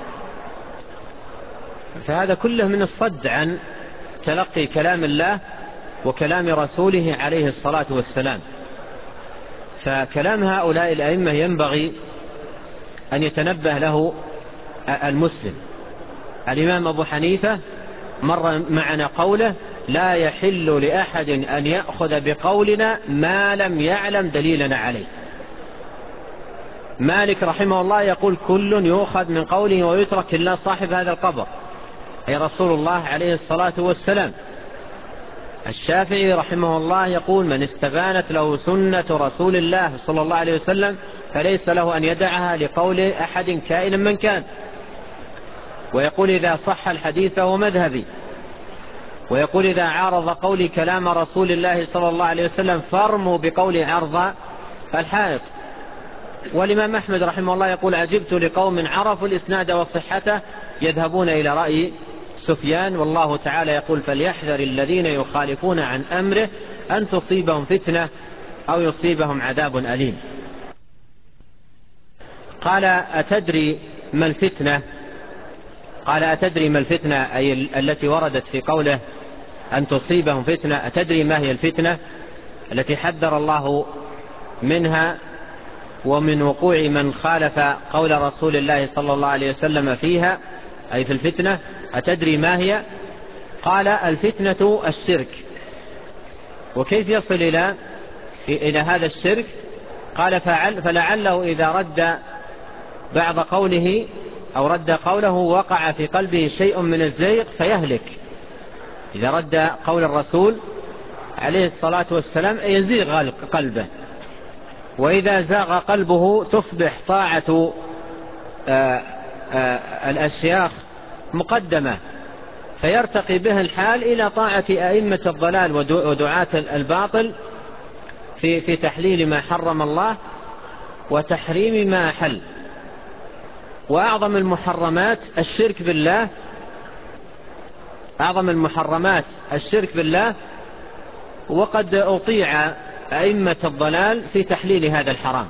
A: فهذا كله من الصد عن تلقي كلام الله وكلام رسوله عليه الصلاة والسلام. فكلام هؤلاء الأئمة ينبغي أن يتنبه له المسلم. الإمام أبو حنيفة مر معنا قوله: لا يحل لأحد أن يأخذ بقولنا ما لم يعلم دليلنا عليه. مالك رحمه الله يقول: كل يؤخذ من قوله ويترك إلا صاحب هذا القبر، أي رسول الله عليه الصلاة والسلام. الشافعي رحمه الله يقول: من استبانت له سنة رسول الله صلى الله عليه وسلم فليس له أن يدعها لقول أحد كائنا من كان. ويقول: إذا صح الحديث فهو مذهبي. ويقول: إذا عارض قولي كلام رسول الله صلى الله عليه وسلم فارموا بقولي عرض الحائط. والإمام أحمد رحمه الله يقول: عجبت لقوم عرفوا الإسناد وصحته يذهبون إلى رأي سفيان. والله تعالى يقول: فليحذر الذين يخالفون عن أمره أن تصيبهم فتنة أو يصيبهم عذاب أليم. قال: أتدري ما الفتنة؟ قال: أتدري ما الفتنة، أي التي وردت في قوله أن تصيبهم فتنة. أتدري ما هي الفتنة التي حذر الله منها ومن وقوع من خالف قول رسول الله صلى الله عليه وسلم فيها، أي في الفتنة. أتدري ما هي؟ قال: الفتنة الشرك. وكيف يصل إلى هذا الشرك؟ قال: فلعله إذا رد بعض قوله أو رد قوله وقع في قلبه شيء من الزيغ فيهلك. إذا رد قول الرسول عليه الصلاة والسلام يزيغ قلبه، وإذا زاغ قلبه تصبح طاعة الأشياخ مقدمة، فيرتقي به الحال إلى طاعة أئمة الضلال ودعاة الباطل في تحليل ما حرم الله وتحريم ما أحل. وأعظم المحرمات الشرك بالله، أعظم المحرمات الشرك بالله، وقد أطيع أئمة الضلال في تحليل هذا الحرام،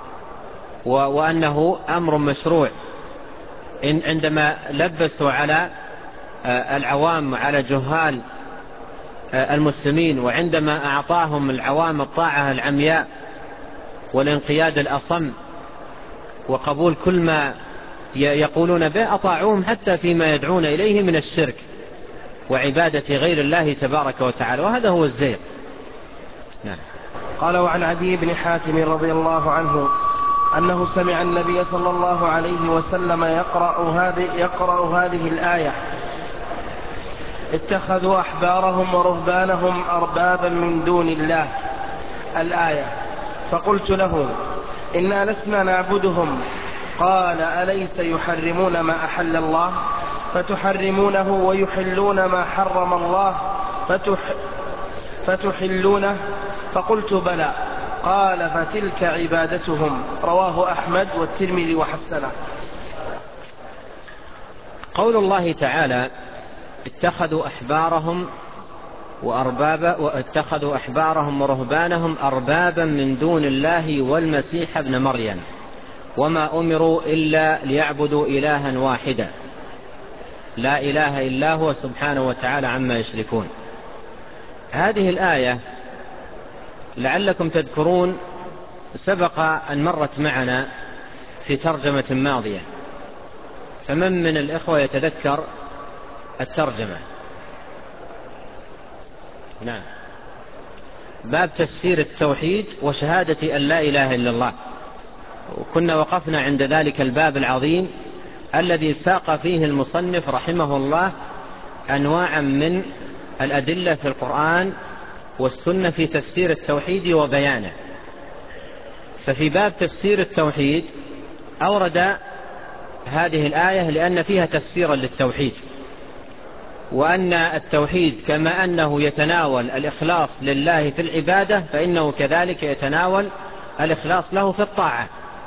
A: وأنه أمر مشروع عندما لبسوا على العوام وعلى جهال المسلمين، وعندما أعطاهم العوام الطاعة العمياء والانقياد الأصم وقبول كل ما يقولون به، أطاعوهم حتى فيما يدعون إليه من الشرك وعبادة غير الله تبارك وتعالى، وهذا هو الزيغ. نعم.
B: قال: وعن عدي بن حاتم رضي الله عنه أنه سمع النبي صلى الله عليه وسلم يقرأ هذه الآية: اتخذوا أحبارهم ورهبانهم أربابا من دون الله، الآية. فقلت له: إنا لسنا نعبدهم. قال: أليس يحرمون ما أحل الله فتحرمونه، ويحلون ما حرم الله فتحلونه؟ فقلت: بلى. قال: فتلك عبادتهم. رواه أحمد والترمذي وحسنه.
A: قول الله تعالى: اتخذوا أحبارهم ورهبانهم أربابا من دون الله والمسيح ابن مريم وما أمروا إلا ليعبدوا إلها واحدا لا إله إلا هو سبحانه وتعالى عما يشركون. هذه الآية لعلكم تذكرون سبق أن مرت معنا في ترجمة ماضية، فمن من الإخوة يتذكر الترجمة؟ نعم. باب تفسير التوحيد وشهادة أن لا إله إلا الله، وكنا وقفنا عند ذلك الباب العظيم الذي ساق فيه المصنف رحمه الله أنواعا من الأدلة في القرآن والسنة في تفسير التوحيد وبيانه. ففي باب تفسير التوحيد أورد هذه الآية لأن فيها تفسيرا للتوحيد، وأن التوحيد كما أنه يتناول الإخلاص لله في العبادة فإنه كذلك يتناول الإخلاص له في الطاعة،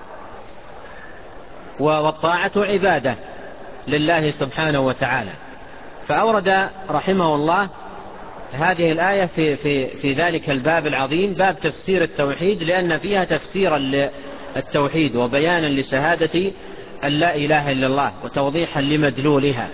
A: والطاعة عبادة لله سبحانه وتعالى. فأورد رحمه الله هذه الآية في ذلك الباب العظيم، باب تفسير التوحيد، لأن فيها تفسيرا للتوحيد وبيانا لشهادة أن لا إله إلا الله وتوضيحا لمدلولها.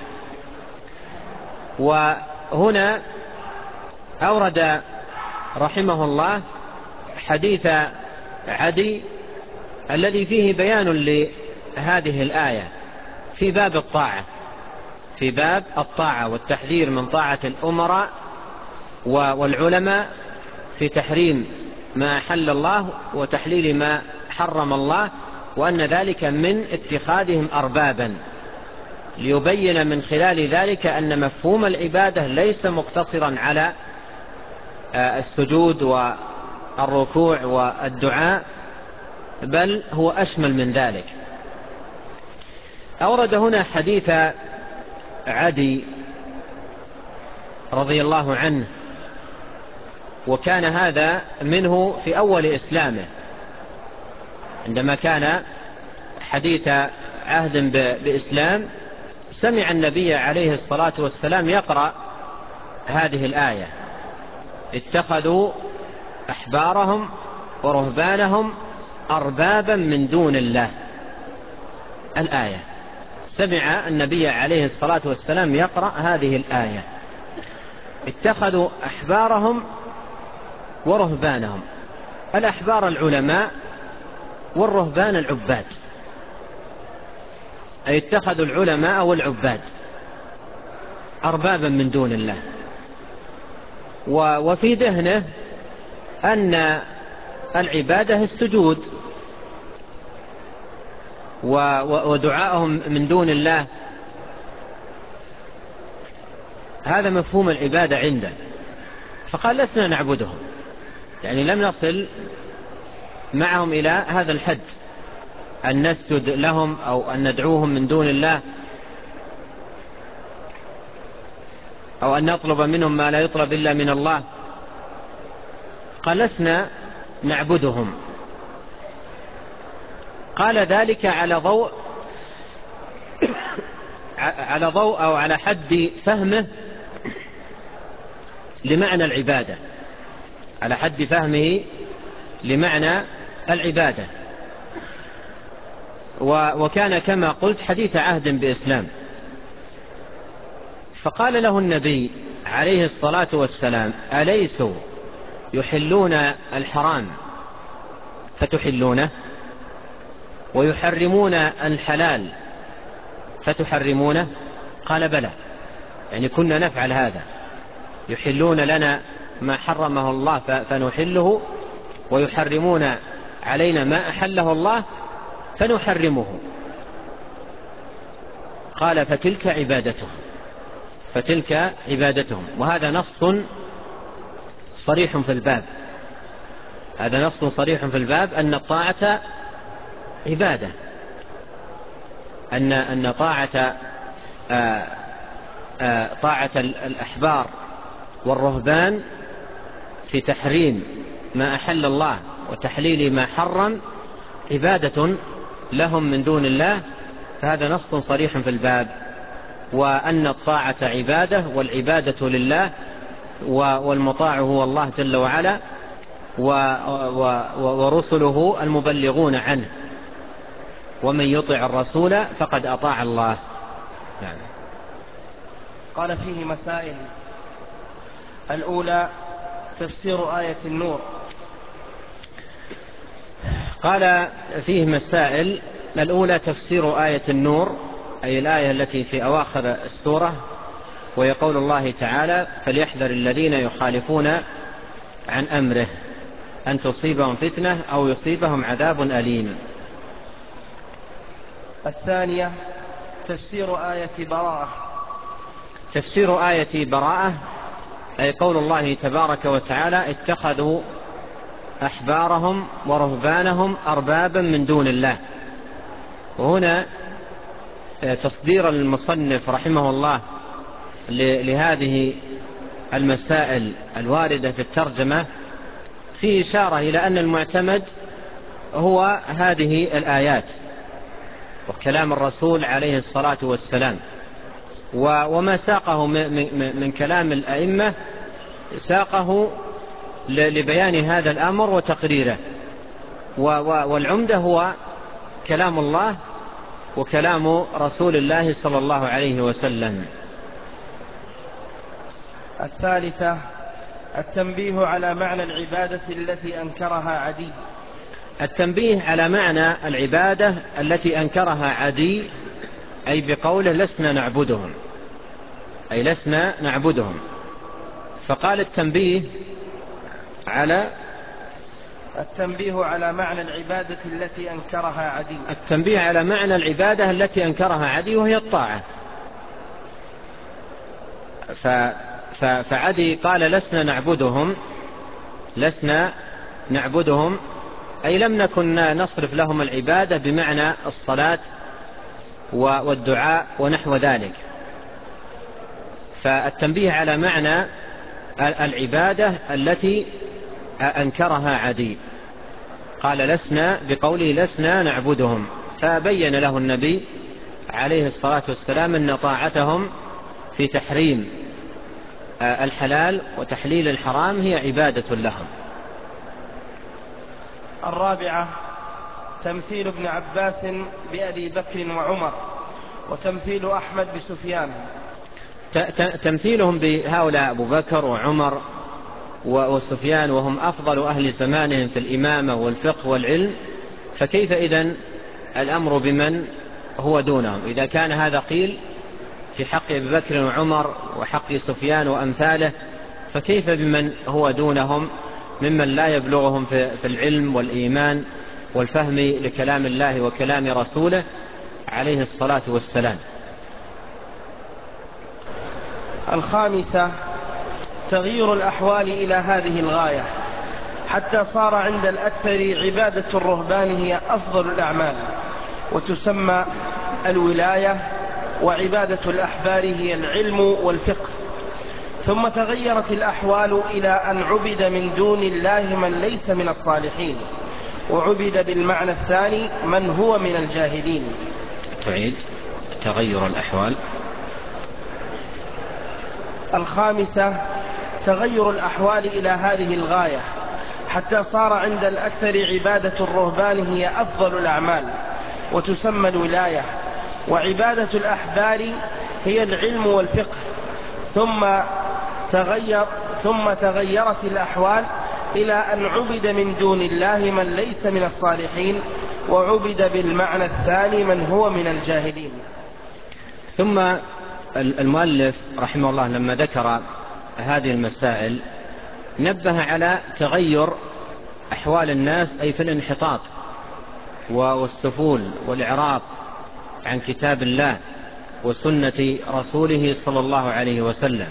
A: وهنا أورد رحمه الله حديث عدي الذي فيه بيان لهذه الآية في باب الطاعة، في باب الطاعة والتحذير من طاعة الأمراء والعلماء في تحريم ما أحل الله وتحليل ما حرم الله، وأن ذلك من اتخاذهم أربابا، ليبين من خلال ذلك أن مفهوم العبادة ليس مقتصرا على السجود والركوع والدعاء، بل هو أشمل من ذلك. أورد هنا حديث عدي رضي الله عنه، وكان هذا منه في أول إسلامه، عندما كان حديث عهد بإسلام سمع النبي عليه الصلاة والسلام يقرأ هذه الآية: اتخذوا أحبارهم ورهبانهم أربابا من دون الله، الآية. سمع النبي عليه الصلاة والسلام يقرأ هذه الآية: اتخذوا أحبارهم ورهبانهم. الأحبار العلماء والرهبان العباد، أي اتخذوا العلماء والعباد أربابا من دون الله. وفي ذهنه أن العبادة السجود، ودعاءهم من دون الله هذا مفهوم العبادة عنده، فقال لسنا نعبدهم، يعني لم نصل معهم إلى هذا الحد أن نسجد لهم أو أن ندعوهم من دون الله أو أن نطلب منهم ما لا يطلب إلا من الله. قال لسنا نعبدهم. قال ذلك على ضوء أو على حد فهمه لمعنى العبادة، على حد فهمه لمعنى العبادة. وكان كما قلت حديث عهد بإسلام. فقال له النبي عليه الصلاة والسلام: أليسوا يحلون الحرام فتحلونه، ويحرمون الحلال فتحرمونه؟ قال: بلى، يعني كنا نفعل هذا، يحلون لنا ما حرمه الله فنحله، ويحرمون علينا ما أحله الله فنحرمه. قال: فتلك عبادتهم. وهذا نص صريح في الباب، هذا نص صريح في الباب أن الطاعة عبادة، أن طاعة الأحبار والرهبان في تحريم ما أحل الله وتحليل ما حرم عبادة لهم من دون الله، فهذا نص صريح في الباب. وأن الطاعة عبادة، والعبادة لله، والمطاع هو الله جل وعلا ورسله المبلغون عنه، ومن يطع الرسول فقد أطاع الله. يعني
B: قال: فيه مسائل. الأولى تفسير آية النور.
A: قال: فيه مسائل. الأولى تفسير آية النور، أي الآية التي في أواخر السورة، وهي قول الله تعالى: فليحذر الذين يخالفون عن أمره أن تصيبهم فتنة أو يصيبهم عذاب أليم.
B: الثانية تفسير آية براءة.
A: تفسير آية براءة أي قول الله تبارك وتعالى: اتخذوا أحبارهم ورهبانهم أربابا من دون الله. وهنا تصدير المصنف رحمه الله لهذه المسائل الواردة في الترجمة في إشارة إلى أن المعتمد هو هذه الآيات وكلام الرسول عليه الصلاة والسلام، وما ساقه من كلام الأئمة ساقه لبيان هذا الأمر وتقريره، والعمدة هو كلام الله وكلام رسول الله صلى الله عليه وسلم.
B: الثالثة التنبيه على معنى العبادة التي أنكرها عدي.
A: التنبيه على معنى العبادة التي أنكرها عدي، أي بقوله: لسنا نعبدهم، أي لسنا نعبدهم. فقال: التنبيه على
B: معنى العبادة التي أنكرها عدي.
A: التنبيه على معنى العبادة التي أنكرها عدي، وهي الطاعة. فعدي قال: لسنا نعبدهم، أي لم نكن نصرف لهم العبادة بمعنى الصلاة والدعاء ونحو ذلك. فالتنبيه على معنى العبادة التي أنكرها عدي. قال: بقوله لسنا نعبدهم، فبين له النبي عليه الصلاة والسلام أن طاعتهم في تحريم الحلال وتحليل الحرام هي عبادة لهم.
B: الرابعة تمثيل ابن عباس بأبي بكر وعمر، وتمثيل أحمد بسفيان.
A: تمثيلهم بهؤلاء أبو بكر وعمر وسفيان، وهم أفضل أهل زمانهم في الإمامة والفقه والعلم، فكيف إذن الأمر بمن هو دونهم؟ إذا كان هذا قيل في حق أبي بكر وعمر وحق سفيان وأمثاله، فكيف بمن هو دونهم ممن لا يبلغهم في العلم والإيمان والفهم لكلام الله وكلام رسوله عليه الصلاة والسلام؟
B: الخامسة تغيير الأحوال إلى هذه الغاية حتى صار عند الأكثر عبادة الرهبان هي أفضل الأعمال وتسمى الولاية، وعبادة الأحبار هي العلم والفقه. ثم تغيرت الأحوال إلى أن عبد من دون الله من ليس من الصالحين، وعبد بالمعنى الثاني من هو من الجاهلين.
A: تعيد تغير الأحوال.
B: الخامسة تغير الأحوال إلى هذه الغاية حتى صار عند الأكثر عبادة الرهبان هي أفضل الأعمال وتسمى الولاية، وعبادة الأحبار هي العلم والفقه. ثم تغيرت الأحوال إلى أن عبد من دون الله من ليس من الصالحين، وعبد بالمعنى الثاني من هو من الجاهلين.
A: ثم المؤلف رحمه الله لما ذكر هذه المسائل نبه على تغير أحوال الناس، أي في الانحطاط والسفول والإعراض عن كتاب الله وسنة رسوله صلى الله عليه وسلم.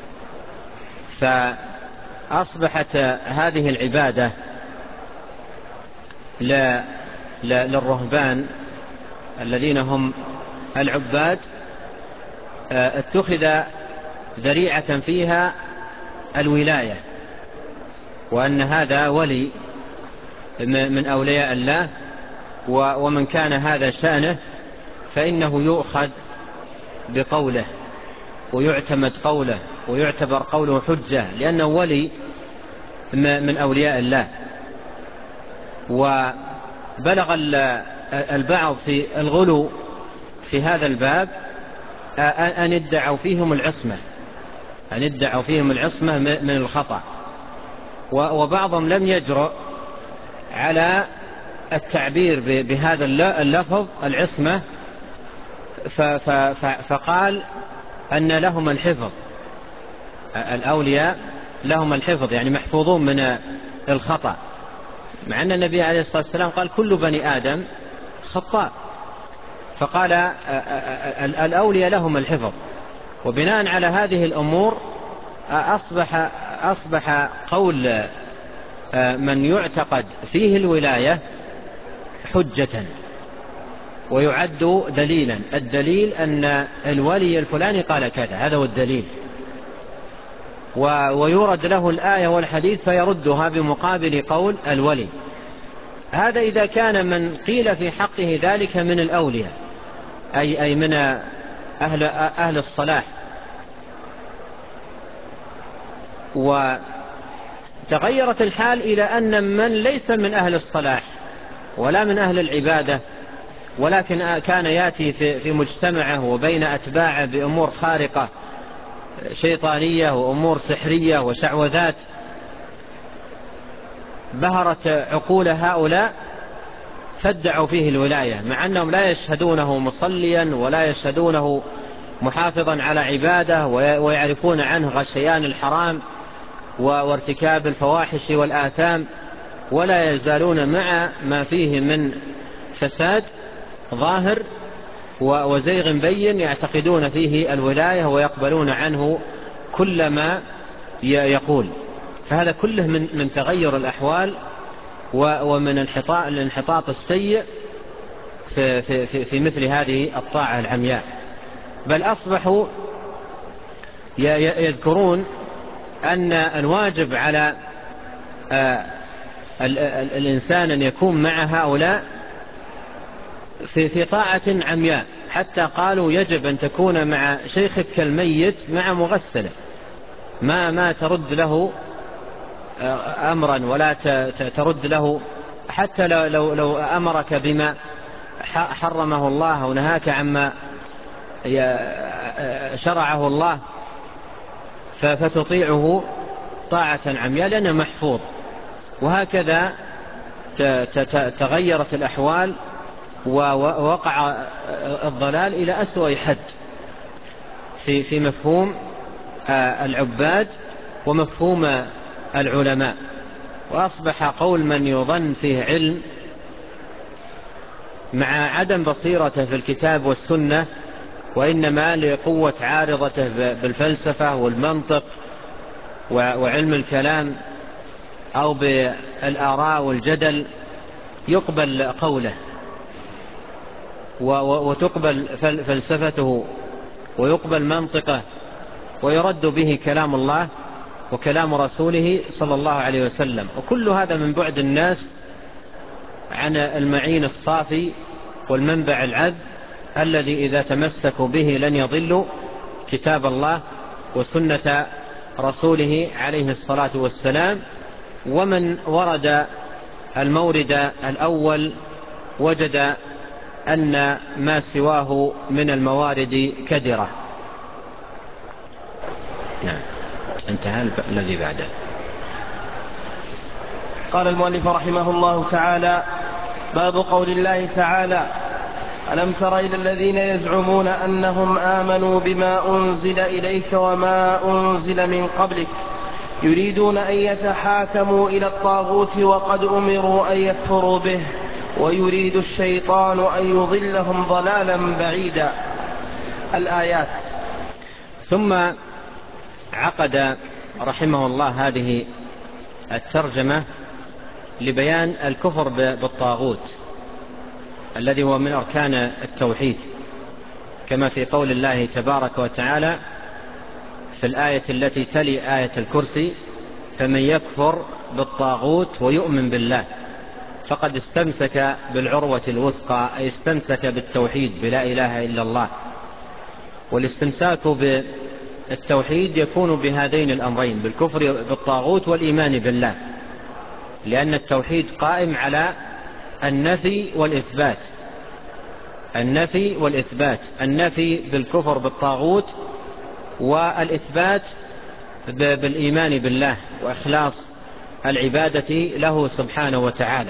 A: فأصبحت هذه العبادة للرهبان الذين هم العباد اتخذ ذريعة فيها الولاية، وأن هذا ولي من أولياء الله، ومن كان هذا شأنه فإنه يؤخذ بقوله ويعتمد قوله ويعتبر قوله حجة، لأنه ولي من أولياء الله. وبلغ البعض في الغلو في هذا الباب أن ادعوا فيهم العصمة من الخطأ، وبعضهم لم يجرؤ على التعبير بهذا اللفظ العصمة، فقال أن لهم الحفظ، الأولياء لهم الحفظ، يعني محفوظون من الخطأ، مع أن النبي عليه الصلاة والسلام قال كل بني آدم خطاء، فقال الأولياء لهم الحفظ. وبناء على هذه الأمور أصبح قول من يعتقد فيه الولاية حجة ويعد دليلا. الدليل أن الولي الفلاني قال كذا، هذا هو الدليل، ويورد له الآية والحديث فيردها بمقابل قول الولي. هذا إذا كان من قيل في حقه ذلك من الأولياء، أي من أهل الصلاح. وتغيرت الحال إلى أن من ليس من أهل الصلاح ولا من أهل العبادة، ولكن كان يأتي في مجتمعه وبين أتباعه بأمور خارقة شيطانية وأمور سحرية وشعوذات بهرت عقول هؤلاء، فادعوا فيه الولاية، مع أنهم لا يشهدونه مصليا ولا يشهدونه محافظا على عبادة، ويعرفون عنه غشيان الحرام وارتكاب الفواحش والآثام، ولا يزالون مع ما فيه من فساد ظاهر وزيغ بين يعتقدون فيه الولاية ويقبلون عنه كل ما يقول. فهذا كله من تغير الأحوال ومن الانحطاط السيء في مثل هذه الطاعة العمياء. بل أصبحوا يذكرون أن الواجب على الإنسان أن يكون مع هؤلاء في طاعة عمياء، حتى قالوا يجب أن تكون مع شيخك كالميت مع مغسله، ما ترد له أمرا ولا ترد له، حتى لو أمرك بما حرمه الله ونهاك عما شرعه الله فتطيعه طاعة عمياء لأنه محفوظ. وهكذا تغيرت الأحوال ووقع الضلال إلى أسوأ حد في مفهوم العباد ومفهوم العلماء، وأصبح قول من يظن فيه علم مع عدم بصيرته في الكتاب والسنة، وإنما لقوة عارضته بالفلسفة والمنطق وعلم الكلام أو بالآراء والجدل، يقبل قوله وتقبل فلسفته ويقبل منطقه ويرد به كلام الله وكلام رسوله صلى الله عليه وسلم. وكل هذا من بعد الناس عن المعين الصافي والمنبع العذب الذي إذا تمسكوا به لن يضلوا كتاب الله وسنة رسوله عليه الصلاة والسلام. ومن ورد المورد الأول وجد أن ما سواه من الموارد كدرة. نعم، انتهى الذي بعده.
B: قال المؤلف رحمه الله تعالى: باب قول الله تعالى: ألم تر إلى الذين يزعمون أنهم آمنوا بما أنزل إليك وما أنزل من قبلك يريدون أن يتحاكموا إلى الطاغوت وقد أمروا أن يكفروا به ويريد الشيطان أن يضلهم ضلالا بعيدا. الآيات.
A: ثم عقد رحمه الله هذه الترجمة لبيان الكفر بالطاغوت الذي هو من أركان التوحيد، كما في قول الله تبارك وتعالى في الآية التي تلي آية الكرسي: فمن يكفر بالطاغوت ويؤمن بالله فقد استمسك بالعروة الوثقى، أي استمسك بالتوحيد بلا إله إلا الله. والاستمساك بالتوحيد يكون بهذين الأمرين: بالكفر بالطاغوت والإيمان بالله، لأن التوحيد قائم على النفي والإثبات. النفي والإثبات، النفي بالكفر بالطاغوت، والإثبات بالإيمان بالله وإخلاص العبادة له سبحانه وتعالى.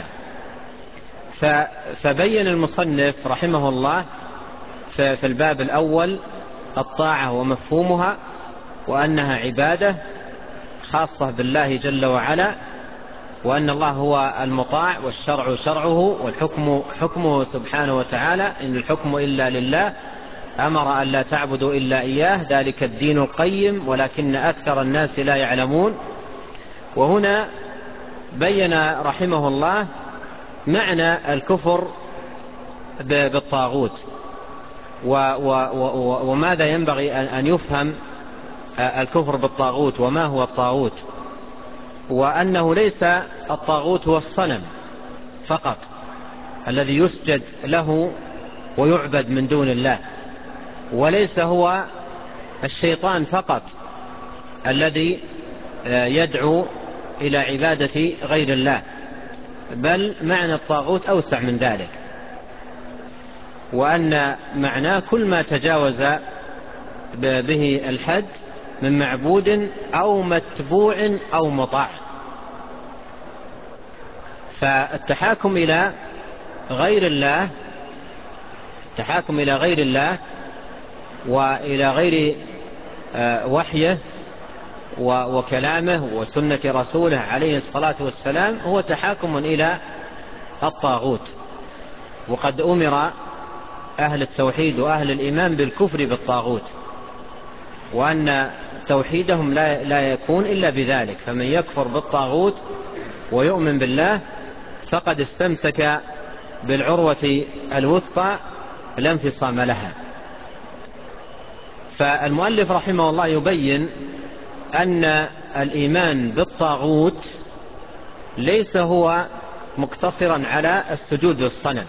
A: فبين المصنف رحمه الله في الباب الأول الطاعة ومفهومها، وأنها عبادة خاصة بالله جل وعلا، وأن الله هو المطاع والشرع شرعه والحكم حكمه سبحانه وتعالى، إن الحكم إلا لله، أمر أن لا تعبدوا إلا إياه، ذلك الدين القيم ولكن أكثر الناس لا يعلمون. وهنا بين رحمه الله معنى الكفر بالطاغوت وماذا ينبغي أن يفهم الكفر بالطاغوت وما هو الطاغوت، وأنه ليس الطاغوت هو الصنم فقط الذي يسجد له ويعبد من دون الله، وليس هو الشيطان فقط الذي يدعو إلى عبادة غير الله، بل معنى الطاغوت أوسع من ذلك، وأن معناه كل ما تجاوز به الحد من معبود أو متبوع أو مطاع. فالتحاكم إلى غير الله، التحاكم إلى غير الله وإلى غير وحيه وكلامه وسنة رسوله عليه الصلاة والسلام هو تحاكم إلى الطاغوت. وقد أمر أهل التوحيد وأهل الإيمان بالكفر بالطاغوت، وأن توحيدهم لا يكون إلا بذلك: فمن يكفر بالطاغوت ويؤمن بالله فقد استمسك بالعروة الوثقى لا انفصام لها. فالمؤلف رحمه الله يبين أن الإيمان بالطاغوت ليس هو مقتصرا على السجود للصنم،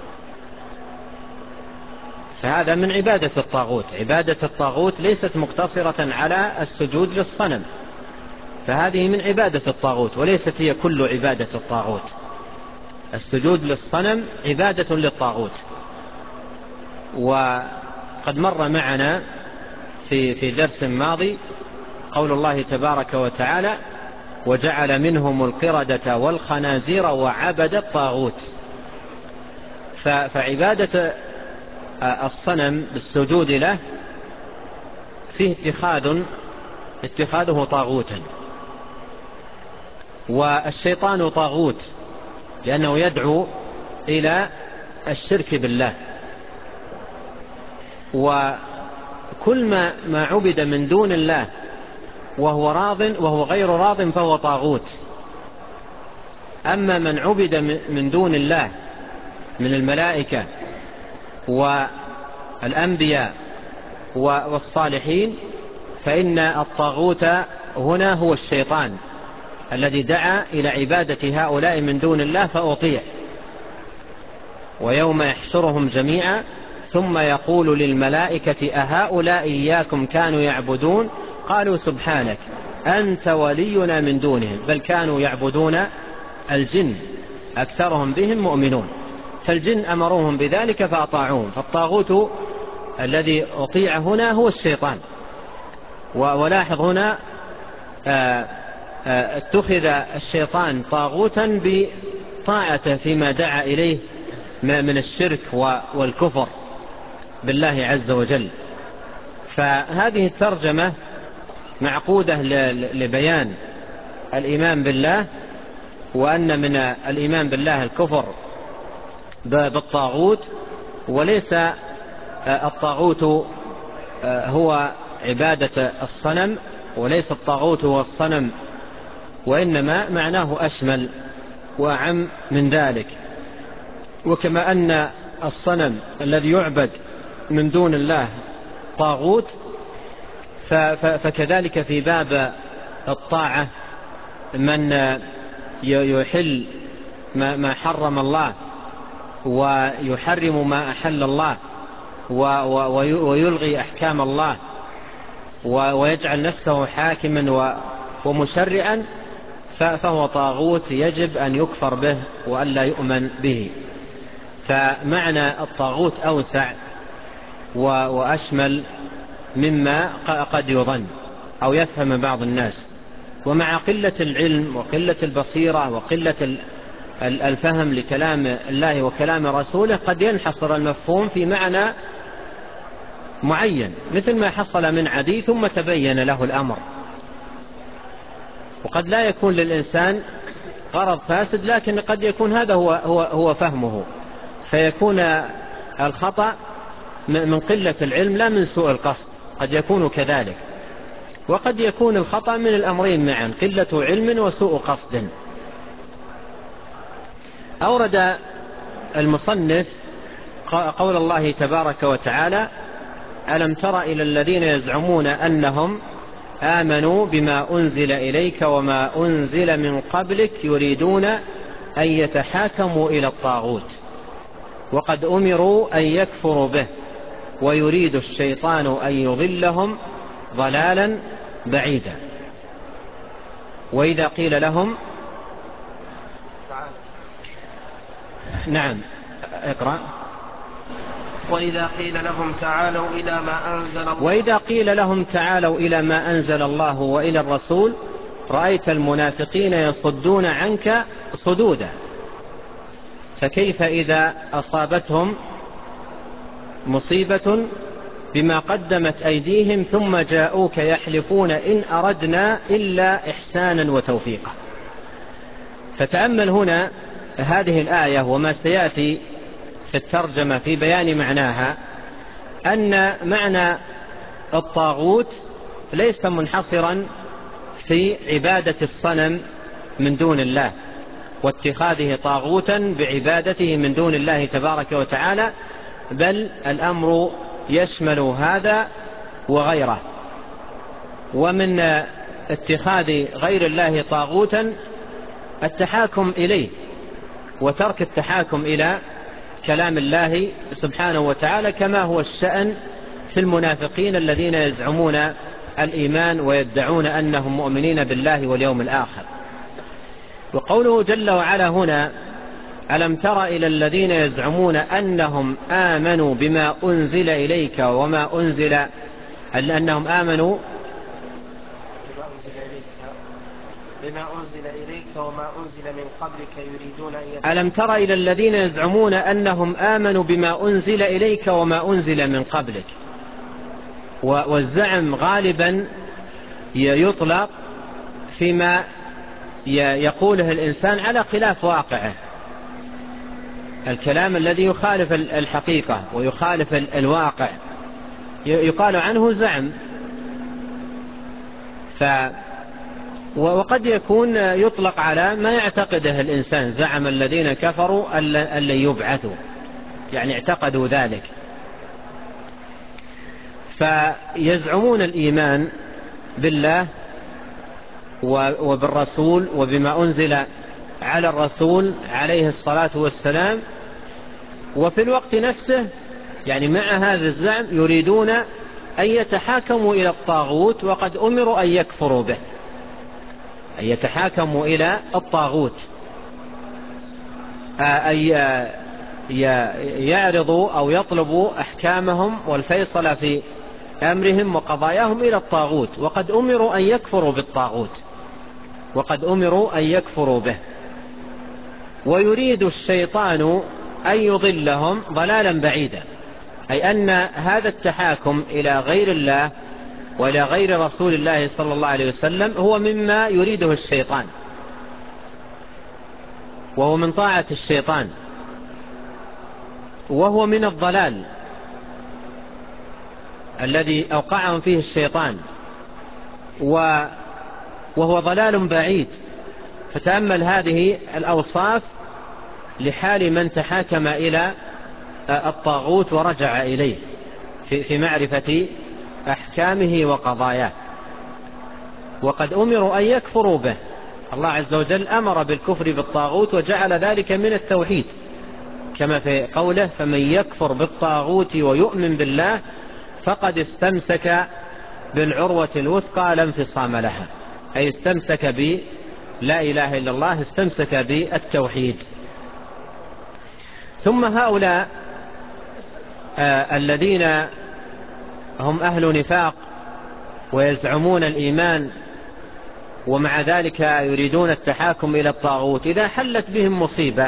A: فهذا من عبادة الطاغوت. عبادة الطاغوت ليست مقتصرة على السجود للصنم، فهذه من عبادة الطاغوت وليست هي كل عبادة الطاغوت. السجود للصنم عبادة للطاغوت. وقد مر معنا في درس ماضي قول الله تبارك وتعالى: وجعل منهم القردة والخنازير وعبد الطاغوت. فعبادة الصنم بالسجود له فيه اتخاذه طاغوتا، والشيطان طاغوت لأنه يدعو إلى الشرك بالله، وكل ما عبد من دون الله وهو غير راض فهو طاغوت. أما من عبد من دون الله من الملائكة والأنبياء والصالحين فإن الطاغوت هنا هو الشيطان الذي دعا إلى عبادة هؤلاء من دون الله فأطيع. ويوم يحشرهم جميعا ثم يقول للملائكة أهؤلاء إياكم كانوا يعبدون قالوا سبحانك أنت ولينا من دونهم بل كانوا يعبدون الجن أكثرهم بهم مؤمنون. فالجن أمروهم بذلك فأطاعوهم، فالطاغوت الذي أطيع هنا هو الشيطان. ولاحظ هنا اتخذ الشيطان طاغوتا بطاعته فيما دعا إليه من الشرك والكفر بالله عز وجل. فهذه الترجمة معقودة لبيان الإيمان بالله، وأن من الإيمان بالله الكفر بالطاغوت، وليس الطاغوت هو عبادة الصنم، وليس الطاغوت هو الصنم، وإنما معناه أشمل وأعم من ذلك. وكما أن الصنم الذي يعبد من دون الله طاغوت، فكذلك في باب الطاعة من يحل ما حرم الله ويحرم ما أحل الله ويلغي أحكام الله ويجعل نفسه حاكما ومشرعا فهو طاغوت يجب أن يكفر به وأن لا يؤمن به. فمعنى الطاغوت أوسع وأشمل مما قد يظن أو يفهم بعض الناس. ومع قلة العلم وقلة البصيرة وقلة الفهم لكلام الله وكلام رسوله قد ينحصر المفهوم في معنى معين، مثل ما حصل من عدي ثم تبين له الأمر. وقد لا يكون للإنسان غرض فاسد، لكن قد يكون هذا هو فهمه، فيكون الخطأ من قلة العلم لا من سوء القصد، قد يكون كذلك. وقد يكون الخطأ من الأمرين معا، قلة علم وسوء قصد. أورد المصنف قول الله تبارك وتعالى ألم تر إلى الذين يزعمون أنهم آمنوا بما أنزل إليك وما أنزل من قبلك يريدون أن يتحاكموا إلى الطاغوت وقد أمروا أن يكفروا به ويريد الشيطان أن يضلهم ضلالا بعيدا. وإذا قيل لهم نعم اقرأ.
B: وإذا قيل لهم تعالوا إلى ما أنزل الله
A: وإذا قيل لهم تعالوا إلى ما أنزل الله وإلى الرسول رأيت المنافقين يصدون عنك صدودا. فكيف إذا أصابتهم مصيبة بما قدمت أيديهم ثم جاءوك يحلفون إن أردنا إلا إحسانا وتوفيقا. فتأمل هنا هذه الآية وما سيأتي في الترجمة في بيان معناها، أن معنى الطاغوت ليس منحصرا في عبادة الصنم من دون الله واتخاذه طاغوتا بعبادته من دون الله تبارك وتعالى، بل الأمر يشمل هذا وغيره. ومن اتخاذ غير الله طاغوتا التحاكم إليه وترك التحاكم إلى كلام الله سبحانه وتعالى، كما هو الشأن في المنافقين الذين يزعمون الإيمان ويدعون أنهم مؤمنين بالله واليوم الآخر. وقوله جل وعلا هنا ألم تر إلى الذين يزعمون أنهم آمنوا بما أنزل إليك وما أنزل، أنهم آمنوا
B: بما أنزل إليك وما أنزل من قبلك يريدون
A: ألم تر إلى الذين يزعمون أنهم آمنوا بما أنزل إليك وما أنزل من قبلك. والزعم غالبا يطلق فيما يقوله الإنسان على خلاف واقعه، الكلام الذي يخالف الحقيقة ويخالف الواقع يقال عنه زعم. وقد يكون يطلق على ما يعتقده الإنسان، زعم الذين كفروا أن لن يبعثوا، يعني اعتقدوا ذلك. فيزعمون الإيمان بالله وبالرسول وبما أنزل على الرسول عليه الصلاة والسلام، وفي الوقت نفسه يعني مع هذا الزعم يريدون أن يتحاكموا إلى الطاغوت وقد أمروا أن يكفروا به، أن يتحاكموا إلى الطاغوت، أن يعرضوا أو يطلبوا أحكامهم والفيصل في أمرهم وقضاياهم إلى الطاغوت، وقد أمروا أن يكفروا بالطاغوت، وقد أمروا أن يكفروا به. ويريد الشيطان أن يضلهم ضلالا بعيدا، أي أن هذا التحاكم إلى غير الله وإلى غير رسول الله صلى الله عليه وسلم هو مما يريده الشيطان، وهو من طاعة الشيطان، وهو من الضلال الذي أوقعهم فيه الشيطان، وهو ضلال بعيد. فتأمل هذه الأوصاف لحال من تحاكم إلى الطاغوت ورجع إليه في معرفة أحكامه وقضاياه، وقد أمروا أن يكفروا به. الله عز وجل أمر بالكفر بالطاغوت وجعل ذلك من التوحيد، كما في قوله: فمن يكفر بالطاغوت ويؤمن بالله فقد استمسك بالعروة الوثقى لا انفصام لها، أي استمسك بلا إله إلا الله، استمسك بالتوحيد. ثم هؤلاء الذين هم أهل نفاق ويزعمون الإيمان ومع ذلك يريدون التحاكم إلى الطاغوت، إذا حلت بهم مصيبة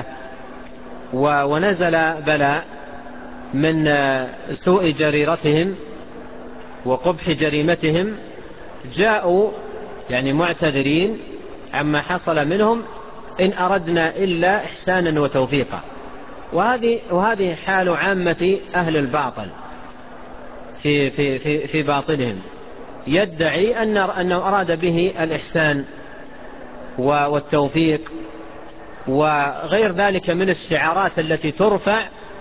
A: ونزل بلاء من سوء جريرتهم وقبح جريمتهم، جاءوا يعني معتذرين عما حصل منهم: إن أردنا إلا إحسانا وتوفيقا. وهذه حال عامة أهل الباطل في باطلهم، يدعي أنه أراد به الإحسان والتوفيق وغير ذلك من الشعارات التي ترفع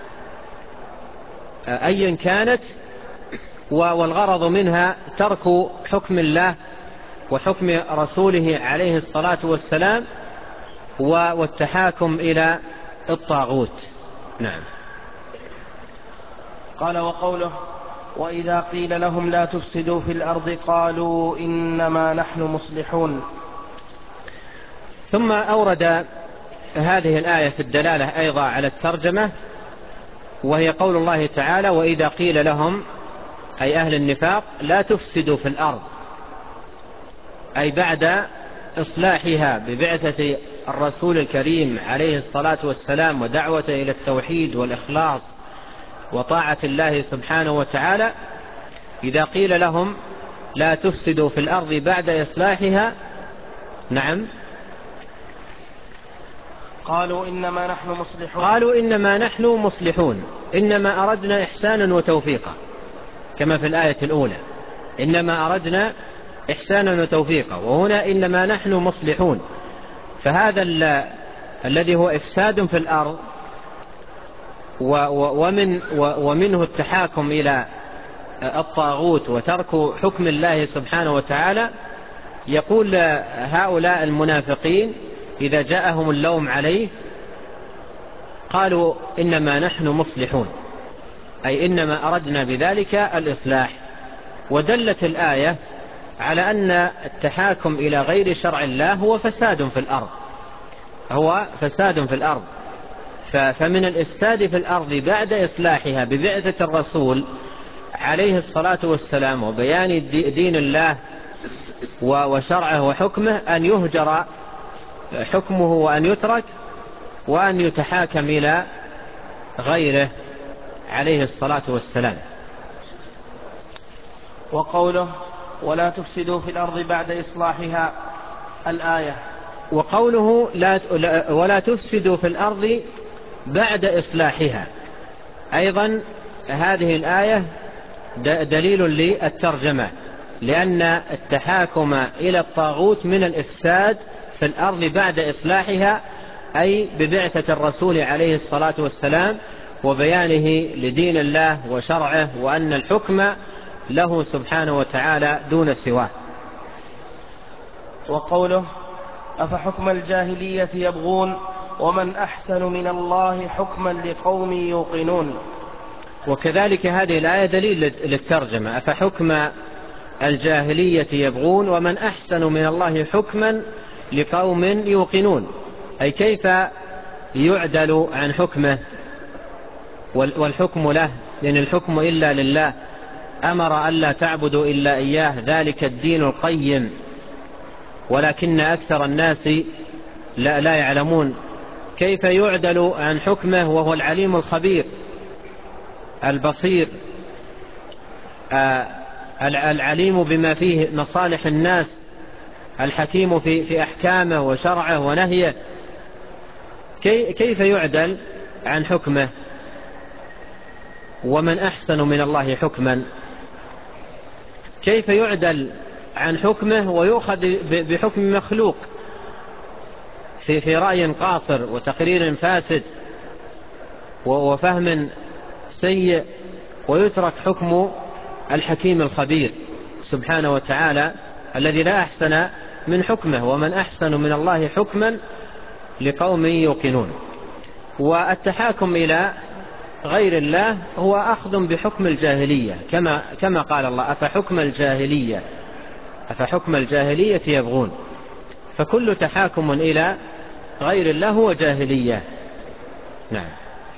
A: أيا كانت، والغرض منها ترك حكم الله وحكم رسوله عليه الصلاة والسلام والتحاكم إلى الطاغوت. نعم.
B: قال: وقوله: وإذا قيل لهم لا تفسدوا في الأرض قالوا إنما نحن مصلحون.
A: ثم أورد هذه الآية في الدلالة أيضا على الترجمة، وهي قول الله تعالى: وإذا قيل لهم، أي أهل النفاق، لا تفسدوا في الأرض، أي بعد إصلاحها ببعثة الرسول الكريم عليه الصلاة والسلام ودعوته إلى التوحيد والإخلاص وطاعة الله سبحانه وتعالى، إذا قيل لهم لا تفسدوا في الأرض بعد إصلاحها، نعم،
B: قالوا إنما نحن مصلحون.
A: قالوا إنما نحن مصلحون، إنما أردنا إحسانا وتوفيقا، كما في الآية الأولى: إنما أردنا إحسانا وتوفيقا، وهنا إنما نحن مصلحون. فهذا الذي هو إفساد في الأرض ومنه التحاكم إلى الطاغوت وترك حكم الله سبحانه وتعالى، يقول هؤلاء المنافقين إذا جاءهم اللوم عليه قالوا إنما نحن مصلحون، أي إنما أردنا بذلك الإصلاح. ودلت الآية على أن التحاكم إلى غير شرع الله هو فساد في الأرض، هو فساد في الأرض. فمن الإفساد في الأرض بعد إصلاحها ببعثة الرسول عليه الصلاة والسلام وبيان دين الله وشرعه وحكمه أن يهجر حكمه وأن يترك وأن يتحاكم إلى غيره عليه الصلاة والسلام.
B: وقوله ولا تفسدوا في الأرض بعد إصلاحها الآية.
A: وقوله ولا تفسدوا في الأرض بعد إصلاحها أيضا هذه الآية دليل للترجمة، لأن التحاكم إلى الطاغوت من الإفساد في الأرض بعد إصلاحها، أي ببعثة الرسول عليه الصلاة والسلام وبيانه لدين الله وشرعه وأن الحكم له سبحانه وتعالى دون سواه.
B: وقوله أفحكم الجاهلية يبغون ومن أحسن من الله حكما لقوم يوقنون.
A: وكذلك هذه الآية دليل للترجمة، أفحكم الجاهلية يبغون ومن أحسن من الله حكما لقوم يوقنون، أي كيف يعدل عن حكمه والحكم له، لأن الحكم إلا لله، أمر ألا تعبدوا إلا إياه، ذلك الدين القيم، ولكن أكثر الناس لا يعلمون. كيف يعدل عن حكمه وهو العليم الخبير البصير العليم بما فيه مصالح الناس، الحكيم في أحكامه وشرعه ونهيه، كيف يعدل عن حكمه؟ ومن أحسن من الله حكما، كيف يعدل عن حكمه ويؤخذ بحكم مخلوق في رأي قاصر وتقرير فاسد وفهم سيء، ويترك حكم الحكيم الخبير سبحانه وتعالى الذي لا أحسن من حكمه، ومن أحسن من الله حكما لقوم يوقنون. والتحاكم إلى غير الله هو أخذ بحكم الجاهلية، كما قال الله أفحكم الجاهلية يبغون، فكل تحاكم إلى غير الله هو جاهلية. نعم.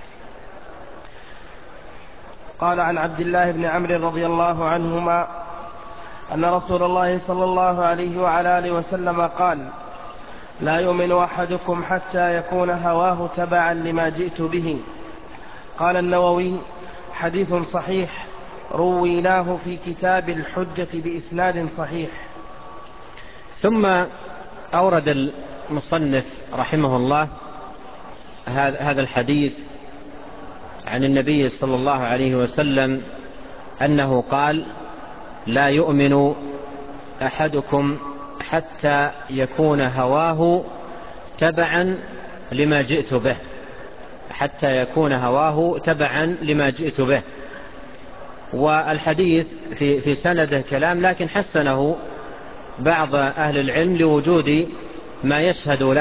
B: قال عن عبد الله بن عمرو رضي الله عنهما أن رسول الله صلى الله عليه وعلى آله وسلم قال لا يؤمن أحدكم حتى يكون هواه تبعا لما جئت به. قال النووي حديث صحيح رويناه في كتاب الحجة بإسناد صحيح.
A: ثم أورد المصنف رحمه الله هذا الحديث عن النبي صلى الله عليه وسلم أنه قال لا يؤمن أحدكم حتى يكون هواه تبعا لما جئت به، حتى يكون هواه تبعا لما جئت به. والحديث في سنده كلام، لكن حسنه بعض أهل العلم لوجود ما يشهد له،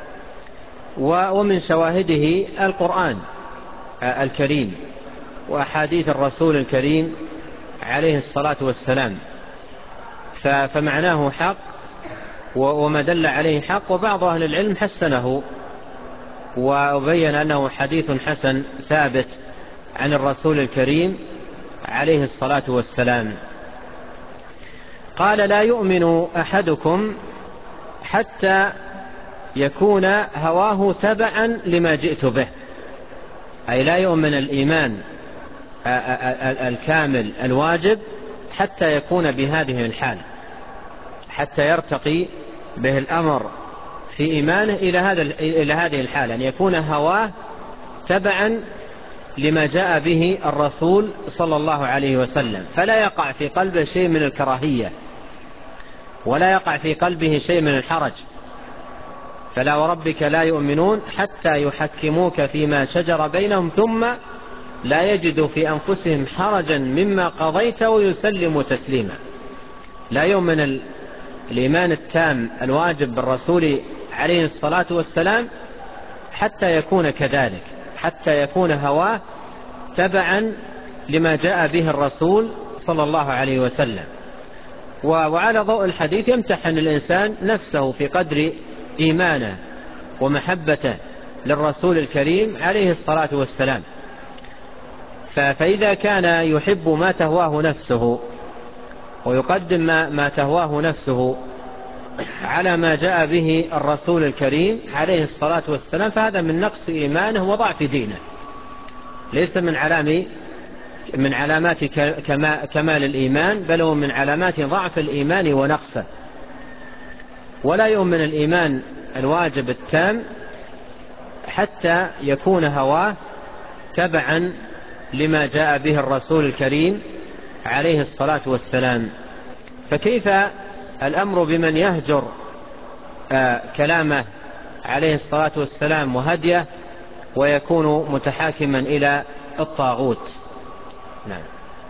A: ومن شواهده القرآن الكريم وأحاديث الرسول الكريم عليه الصلاة والسلام، فمعناه حق وما دل عليه حق. وبعض أهل العلم حسنه وبين أنه حديث حسن ثابت عن الرسول الكريم عليه الصلاة والسلام. قال لا يؤمن أحدكم حتى يكون هواه تبعا لما جئت به، أي لا يؤمن الإيمان الكامل الواجب حتى يكون بهذه الحال، حتى يرتقي به الأمر في إيمانه إلى هذه الحالة، أن يكون هواه تبعا لما جاء به الرسول صلى الله عليه وسلم، فلا يقع في قلبه شيء من الكراهية ولا يقع في قلبه شيء من الحرج. فلا وربك لا يؤمنون حتى يحكموك فيما شجر بينهم ثم لا يجدوا في أنفسهم حرجا مما قضيت ويسلموا تسليما. لا يؤمن الإيمان التام الواجب بالرسول عليه الصلاة والسلام حتى يكون كذلك، حتى يكون هواه تبعا لما جاء به الرسول صلى الله عليه وسلم. وعلى ضوء الحديث يمتحن الإنسان نفسه في قدر إيمانه ومحبته للرسول الكريم عليه الصلاة والسلام. فإذا كان يحب ما تهواه نفسه ويقدم ما تهواه نفسه على ما جاء به الرسول الكريم عليه الصلاة والسلام، فهذا من نقص إيمانه وضعف دينه، ليس من علامات كمال الإيمان، بل هو من علامات ضعف الإيمان ونقصه. ولا يؤمن الإيمان الواجب التام حتى يكون هواه تبعا لما جاء به الرسول الكريم عليه الصلاة والسلام. فكيف الأمر بمن يهجر كلامه عليه الصلاة والسلام وهديه ويكون متحاكما إلى الطاغوت؟ نعم.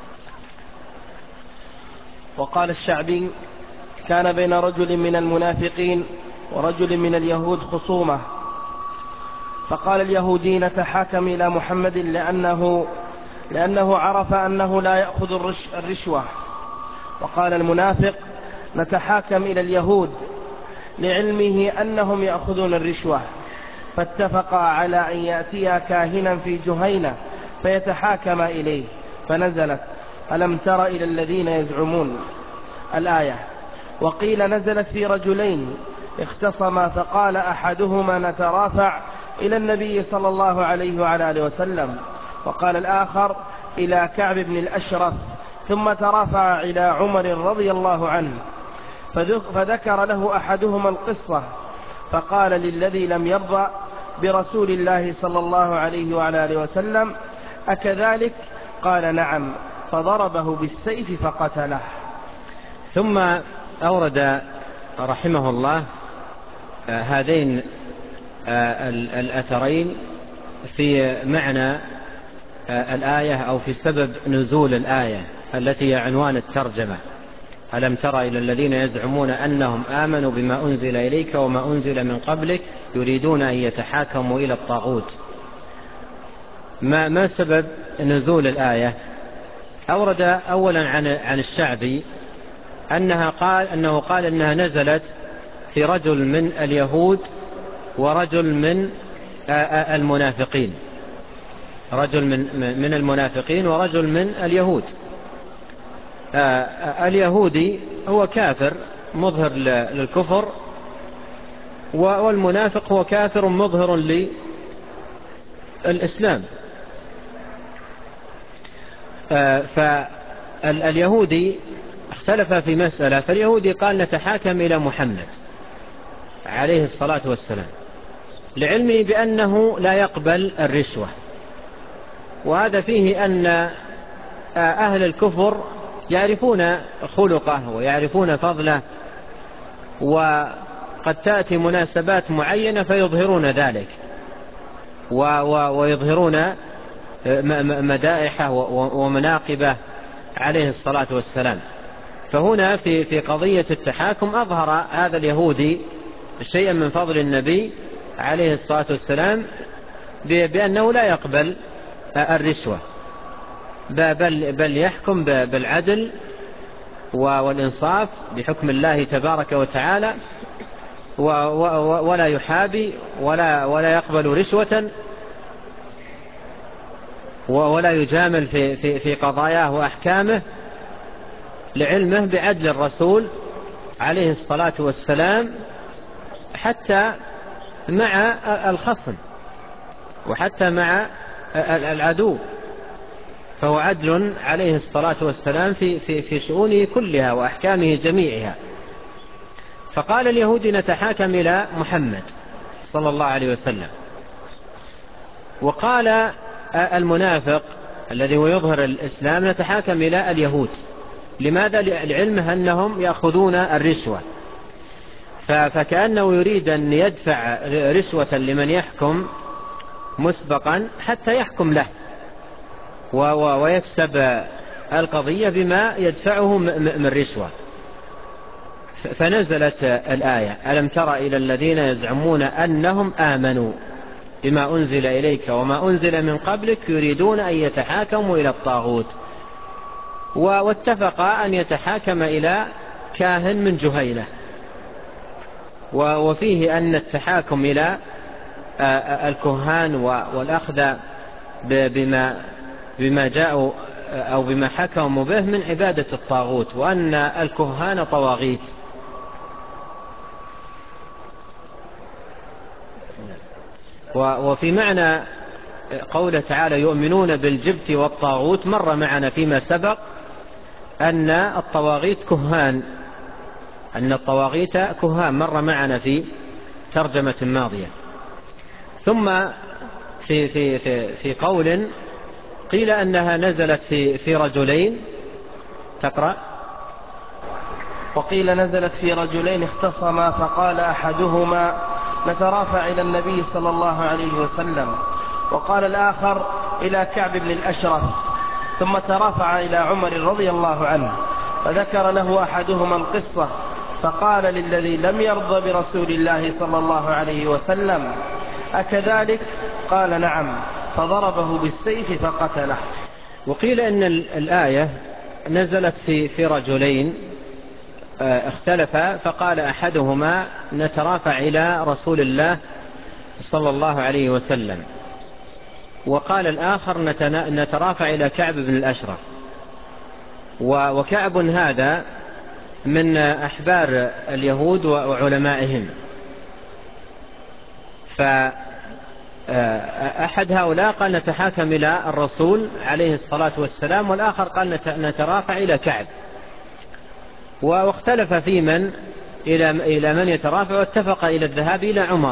B: وقال الشعبي: كان بين رجل من المنافقين ورجل من اليهود خصومة، فقال اليهودي: نتحاكم إلى محمد لأنه عرف أنه لا يأخذ الرشوة. وقال المنافق: نتحاكم إلى اليهود لعلمه أنهم يأخذون الرشوة. فاتفقا على أن يأتيا كاهنا في جهينة فيتحاكم إليه، فنزلت: ألم تر إلى الذين يزعمون الآية. وقيل نزلت في رجلين اختصما، فقال أحدهما: نترافع إلى النبي صلى الله عليه وعلى آله وسلم. وقال الآخر: إلى كعب بن الأشرف. ثم ترافع إلى عمر رضي الله عنه، فذكر له أحدهما القصة، فقال للذي لم يرضى برسول الله صلى الله عليه وعلى آله وسلم: أكذلك؟ قال: نعم. فضربه بالسيف فقتله.
A: ثم أورد رحمه الله هذين الأثرين في معنى الآية أو في سبب نزول الآية التي هي عنوان الترجمة: ألم تر إلى الذين يزعمون أنهم آمنوا بما أنزل إليك وما أنزل من قبلك يريدون أن يتحاكموا إلى الطاغوت. ما سبب نزول الآية؟ أورد أولا عن الشعبي أنه قال إنها نزلت في رجل من اليهود ورجل من المنافقين، رجل من المنافقين ورجل من اليهود. اليهودي هو كافر مظهر للكفر، والمنافق هو كافر مظهر للإسلام. فاليهودي اختلف في مسألة، فاليهودي قال: نتحاكم إلى محمد عليه الصلاة والسلام، لعلمه بأنه لا يقبل الرشوة. وهذا فيه أن أهل الكفر يعرفون خلقه ويعرفون فضله، وقد تأتي مناسبات معينة فيظهرون ذلك ويظهرون مدائحه ومناقبه عليه الصلاة والسلام. فهنا في قضية التحاكم أظهر هذا اليهودي شيئا من فضل النبي عليه الصلاة والسلام بأنه لا يقبل الرشوة، بل يحكم بالعدل والإنصاف بحكم الله تبارك وتعالى، ولا يحابي ولا يقبل رشوة، ولا يجامل في قضاياه وأحكامه، لعلمه بعدل الرسول عليه الصلاة والسلام حتى مع الخصم وحتى مع العدو، فهو عدل عليه الصلاة والسلام في شؤونه كلها وأحكامه جميعها. فقال اليهود: نتحاكم إلى محمد صلى الله عليه وسلم. وقال المنافق الذي هو يظهر الإسلام: نتحاكم إلى اليهود. لماذا؟ لعلمه أنهم يأخذون الرشوة، فكأنه يريد أن يدفع رشوة لمن يحكم مسبقا حتى يحكم له ويكسب القضية بما يدفعه من رشوة. فنزلت الآية: ألم تر إلى الذين يزعمون أنهم آمنوا بما أنزل إليك وما أنزل من قبلك يريدون أن يتحاكموا إلى الطاغوت. واتفق أن يتحاكم إلى كاهن من جهينة. وفيه أن التحاكم إلى الكهان والأخذ بما جاءوا أو بما حكموا به من عبادة الطاغوت، وأن الكهان طواغيت. وفي معنى قوله تعالى يؤمنون بالجبت والطاغوت مر معنا فيما سبق أن الطواغيت كهان، مر معنا في ترجمة ماضية. ثم في قول قيل أنها نزلت في رجلين، تقرأ.
B: وقيل نزلت في رجلين اختصما فقال أحدهما نترافع إلى النبي صلى الله عليه وسلم، وقال الآخر إلى كعب بن الأشرف، ثم ترافع إلى عمر رضي الله عنه، فذكر له أحدهما القصة، فقال للذي لم يرضى برسول الله صلى الله عليه وسلم أكذلك؟ قال نعم، فضربه بالسيف فقتله.
A: وقيل إن الآية نزلت في رجلين اختلفا، فقال أحدهما نترافع إلى رسول الله صلى الله عليه وسلم، وقال الآخر نترافع إلى كعب بن الأشرف. وكعب هذا من أحبار اليهود وعلمائهم، فأحد هؤلاء قال نتحاكم إلى الرسول عليه الصلاة والسلام، والآخر قال نترافع إلى كعب. واختلف في إلى من يترافع، واتفق إلى الذهاب إلى عمر.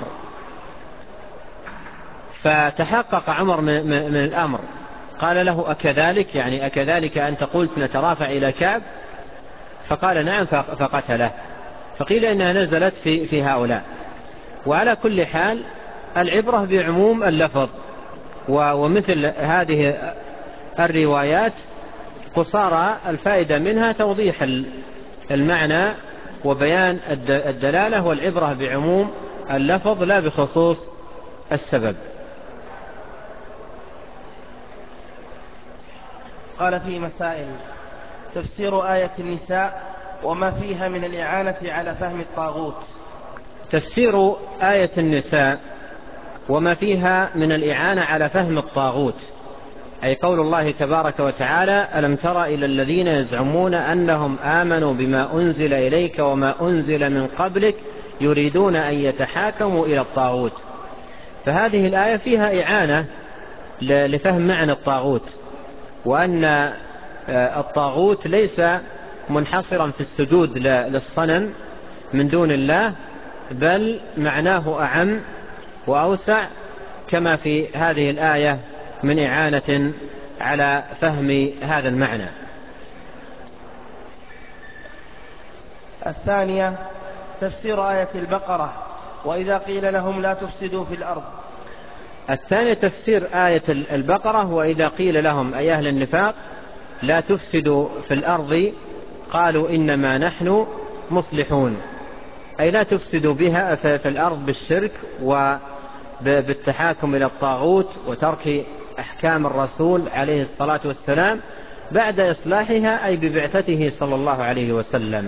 A: فتحقق عمر من الأمر، قال له أكذلك، يعني أكذلك أنت قلت نترافع إلى كعب؟ فقال نعم، فقتله. فقيل إنها نزلت في هؤلاء. وعلى كل حال العبرة بعموم اللفظ، ومثل هذه الروايات قصارى الفائدة منها توضيح المعنى وبيان الدلالة، والعبرة بعموم اللفظ لا بخصوص السبب.
B: قال في مسائل: تفسير آية النساء وما فيها من الإعانة على فهم الطاغوت.
A: تفسير آية النساء وما فيها من الإعانة على فهم الطاغوت، أي قول الله تبارك وتعالى: ألم تر إلى الذين يزعمون أنهم آمنوا بما أنزل إليك وما أنزل من قبلك يريدون أن يتحاكموا إلى الطاغوت. فهذه الآية فيها إعانة لفهم معنى الطاغوت، وأن الطاغوت ليس منحصرا في السجود للصنم من دون الله، بل معناه أعم وأوسع، كما في هذه الآية من إعانة على فهم هذا المعنى.
B: الثانية تفسير آية البقرة: وإذا قيل لهم لا تفسدوا في الأرض.
A: الثانية تفسير آية البقرة: وإذا قيل لهم أي أهل النفاق لا تفسدوا في الأرض قالوا إنما نحن مصلحون، أي لا تفسدوا بها في الأرض بالشرك وبالتحاكم إلى الطاغوت وترك أحكام الرسول عليه الصلاة والسلام بعد إصلاحها، أي ببعثته صلى الله عليه وسلم.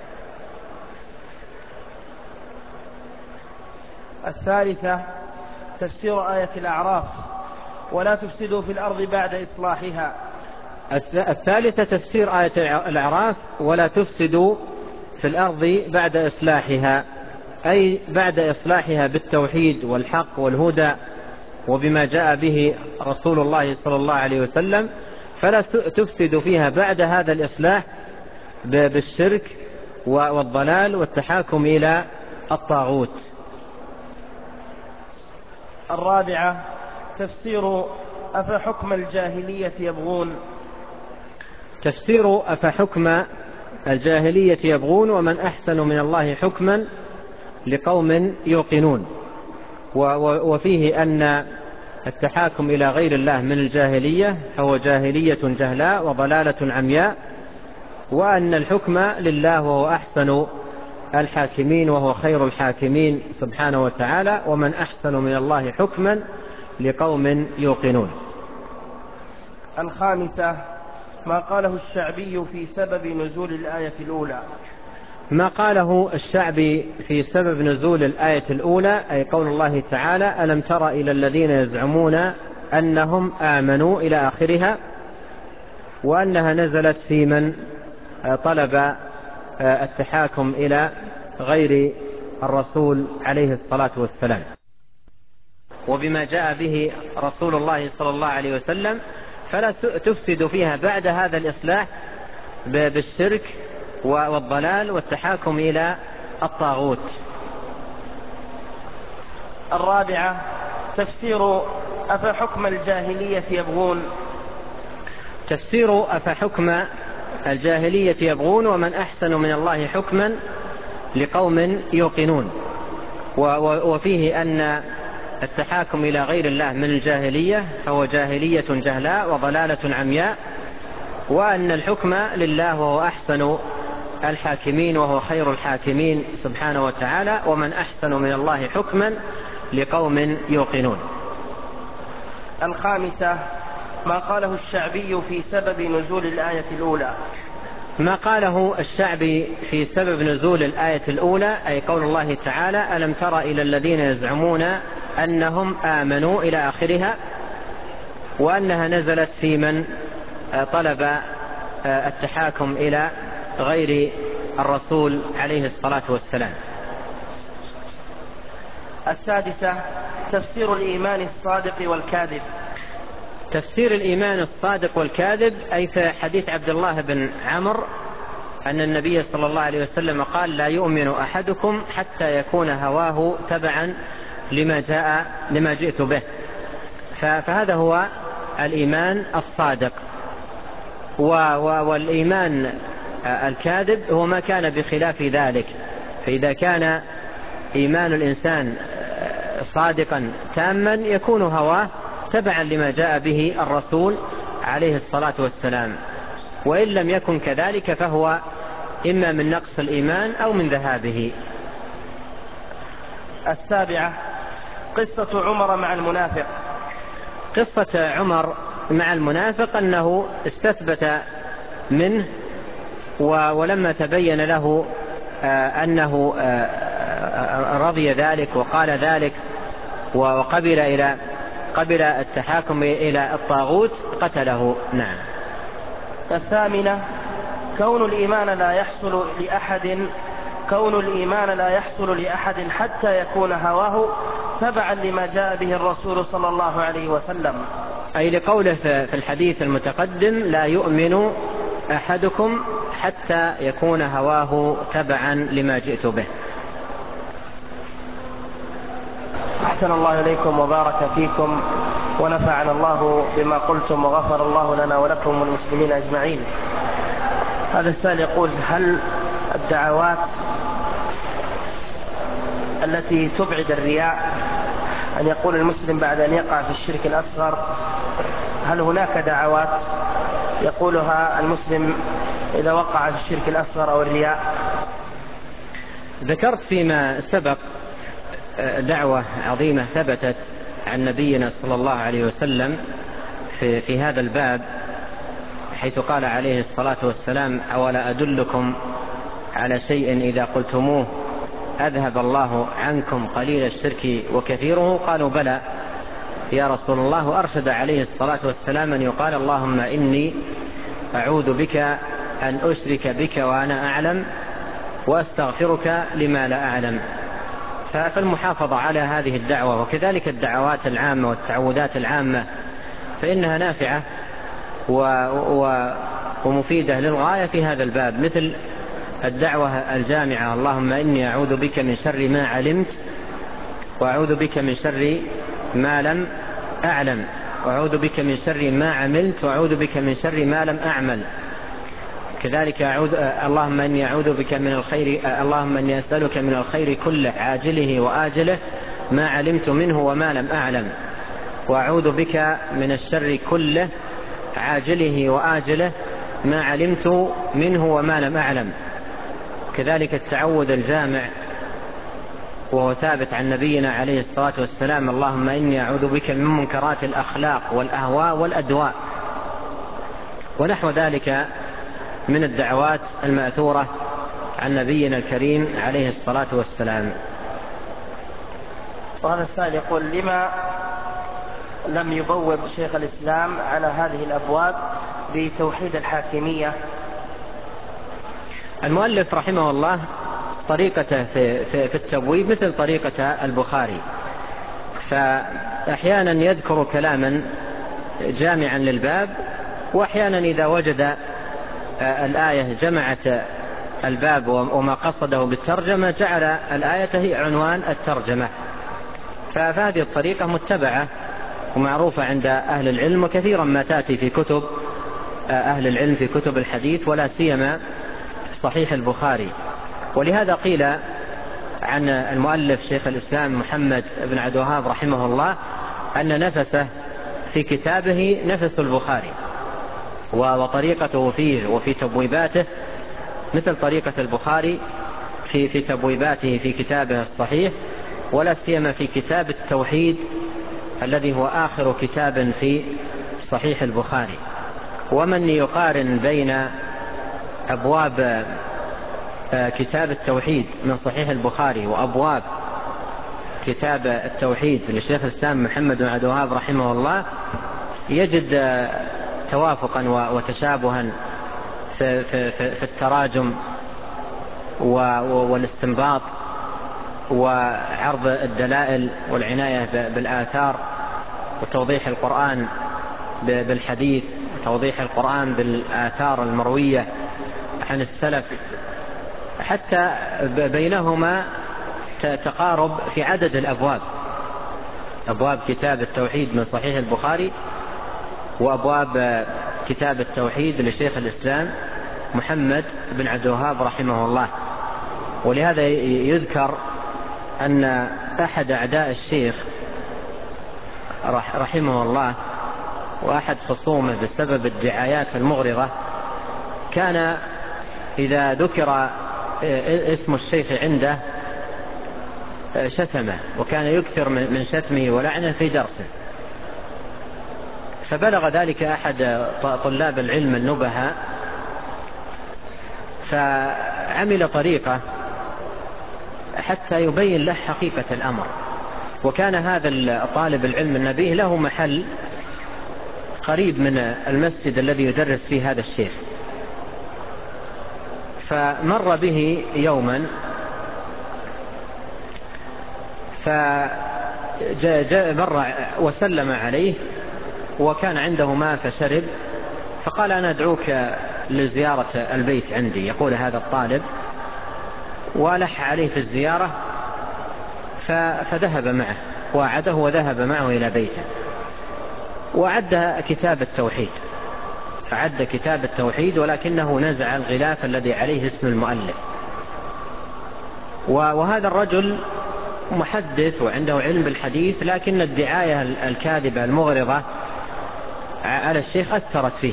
B: الثالثة تفسير آية الأعراف: ولا تفسدوا في الأرض بعد إصلاحها.
A: الثالثة تفسير آية الأعراف: ولا تفسدوا في الأرض بعد إصلاحها، أي بعد إصلاحها بالتوحيد والحق والهدى وبما جاء به رسول الله صلى الله عليه وسلم، فلا تفسدوا فيها بعد هذا الإصلاح بالشرك والضلال والتحاكم إلى الطاغوت.
B: الرابعة تفسير أفحكم الجاهلية يبغون.
A: تفسير أفحكم الجاهلية يبغون ومن أحسن من الله حكما لقوم يوقنون. وفيه أن التحاكم إلى غير الله من الجاهلية هو جاهلية جهلاء وضلالة عمياء، وأن الحكم لله وهو أحسن الحاكمين وهو خير الحاكمين سبحانه وتعالى، ومن أحسن من الله حكما لقوم يوقنون.
B: الخامسة ما قاله الشعبي في سبب نزول الآية الأولى.
A: ما قاله الشعبي في سبب نزول الآية الأولى، أي قول الله تعالى: ألم تر إلى الذين يزعمون أنهم آمنوا إلى آخرها. وأنها نزلت في من طلب التحاكم إلى غير الرسول عليه الصلاة والسلام، وبما جاء به رسول الله صلى الله عليه وسلم، فلا تفسد فيها بعد هذا الإصلاح بالشرك والضلال والتحاكم إلى الطاغوت.
B: الرابعة تفسير أفحكم الجاهلية يبغون.
A: تفسير أفحكم الجاهلية يبغون ومن أحسن من الله حكما لقوم يوقنون. وفيه أن التحاكم إلى غير الله من الجاهلية فهو جاهلية جهلاء وضلالة عمياء، وأن الحكم لله وهو أحسن الحاكمين وهو خير الحاكمين سبحانه وتعالى، ومن أحسن من الله حكما لقوم يوقنون.
B: الخامسة ما قاله الشعبي في سبب نزول الآية الأولى.
A: ما قاله الشعبي في سبب نزول الآية الأولى أي قول الله تعالى: ألم تر إلى الذين يزعمون أنهم آمنوا إلى آخرها، وأنها نزلت في من طلب التحاكم إلى غير الرسول عليه الصلاة والسلام.
B: السادسة تفسير الإيمان الصادق والكاذب.
A: تفسير الإيمان الصادق والكاذب أي في حديث عبد الله بن عمرو أن النبي صلى الله عليه وسلم قال: لا يؤمن أحدكم حتى يكون هواه تبعا لما جئت به. فهذا هو الإيمان الصادق. والإيمان الكاذب هو ما كان بخلاف ذلك. فإذا كان إيمان الإنسان صادقا تاما يكون هواه تبعا لما جاء به الرسول عليه الصلاة والسلام، وإن لم يكن كذلك فهو إما من نقص الإيمان أو من ذهابه.
B: السابعة قصة عمر مع المنافق.
A: قصة عمر مع المنافق أنه استثبت منه، ولما تبين له أنه رضي ذلك وقال ذلك وقبل التحاكم إلى الطاغوت قتله. نعم.
B: الثامنة كون الإيمان لا يحصل لأحد حتى يكون هواه تبعا لما جاء به الرسول صلى الله عليه وسلم،
A: أي لقوله في الحديث المتقدم: لا يؤمن أحدكم حتى يكون هواه تبعا لما جئت به.
B: أحسن الله إليكم وبارك فيكم ونفعنا الله بما قلتم وغفر الله لنا ولكم والمسلمين أجمعين. هذا السائل يقول: هل الدعوات التي تبعد الرياء، أن يقول المسلم بعد أن يقع في الشرك الأصغر، هل هناك دعوات يقولها المسلم إذا وقع في الشرك الأصغر أو الرياء؟
A: ذكرت فيما سبق دعوة عظيمة ثبتت عن نبينا صلى الله عليه وسلم في هذا الباب، حيث قال عليه الصلاة والسلام: أولا أدلكم على شيء إذا قلتموه أذهب الله عنكم قليل الشرك وكثيره؟ قالوا: بلى يا رسول الله. وأرشد عليه الصلاة والسلام أن يقال: اللهم إني أعوذ بك أن أشرك بك وأنا أعلم وأستغفرك لما لا أعلم. فالمحافظة على هذه الدعوة وكذلك الدعوات العامة والتعوذات العامة فإنها نافعة ومفيدة للغاية في هذا الباب، مثل الدعوة الجامعة: اللهم إني أعوذ بك من شر ما علمت وأعوذ بك من شر ما لم أعلم وأعوذ بك من شر ما عملت وأعوذ بك من شر ما لم أعمل. كذلك اللهم إني أعوذ بك من الخير، اللهم إني أسألك من الخير كله عاجله وآجله ما علمت منه وما لم أعلم، وأعوذ بك من الشر كله عاجله وآجله ما علمت منه وما لم أعلم. كذلك التعوذ الجامع وهو ثابت عن نبينا عليه الصلاة والسلام: اللهم إني أعوذ بك من منكرات الأخلاق والأهواء والأدواء، ونحو ذلك من الدعوات المأثورة عن نبينا الكريم عليه الصلاة والسلام.
B: وهذا السائل يقول: لما لم يبوب شيخ الإسلام على هذه الأبواب بتوحيد الحاكمية؟
A: المؤلف رحمه الله طريقته في التبويب مثل طريقة البخاري، فأحيانا يذكر كلاما جامعا للباب، وأحيانا إذا وجد الآية جمعت الباب وما قصده بالترجمة جعل الآية هي عنوان الترجمة. فهذه الطريقة متبعة ومعروفة عند أهل العلم، وكثيرا ما تأتي في كتب أهل العلم في كتب الحديث، ولا سيما صحيح البخاري. ولهذا قيل عن المؤلف شيخ الإسلام محمد بن عبد الوهاب رحمه الله أن نفسه في كتابه نفس البخاري، وطريقته فيه وفي تبويباته مثل طريقة البخاري في تبويباته في كتابه الصحيح، ولا سيما في كتاب التوحيد الذي هو آخر كتاب في صحيح البخاري. ومن يقارن بين أبواب كتاب التوحيد من صحيح البخاري وأبواب كتاب التوحيد للشيخ الإسلام محمد بن عبد الوهاب رحمه الله يجد توافقا وتشابها في التراجم والاستنباط وعرض الدلائل والعناية بالآثار وتوضيح القرآن بالحديث، توضيح القرآن بالآثار المروية عن السلف، حتى بينهما تقارب في عدد الأبواب، أبواب كتاب التوحيد من صحيح البخاري وأبواب كتاب التوحيد لشيخ الإسلام محمد بن عبد الوهاب رحمه الله. ولهذا يذكر أن أحد أعداء الشيخ رحمه الله وأحد خصومه بسبب الدعايات المغرضة كان إذا ذكر اسم الشيخ عنده شتمه، وكان يكثر من شتمه ولعنه في درسه. فبلغ ذلك أحد طلاب العلم النبهاء، فعمل طريقة حتى يبين له حقيقة الأمر. وكان هذا طالب العلم النبيه له محل قريب من المسجد الذي يدرس فيه هذا الشيخ، فمر به يوما مر وسلم عليه وكان عنده ماء فشرب، فقال أنا أدعوك لزيارة البيت عندي، يقول هذا الطالب، ولح عليه في الزيارة فذهب معه وعده وذهب معه إلى بيته، وعد كتاب التوحيد، فعد كتاب التوحيد ولكنه نزع الغلاف الذي عليه اسم المؤلف. وهذا الرجل محدث وعنده علم بالحديث، لكن الدعاية الكاذبة المغرضة على الشيخ أثرت فيه،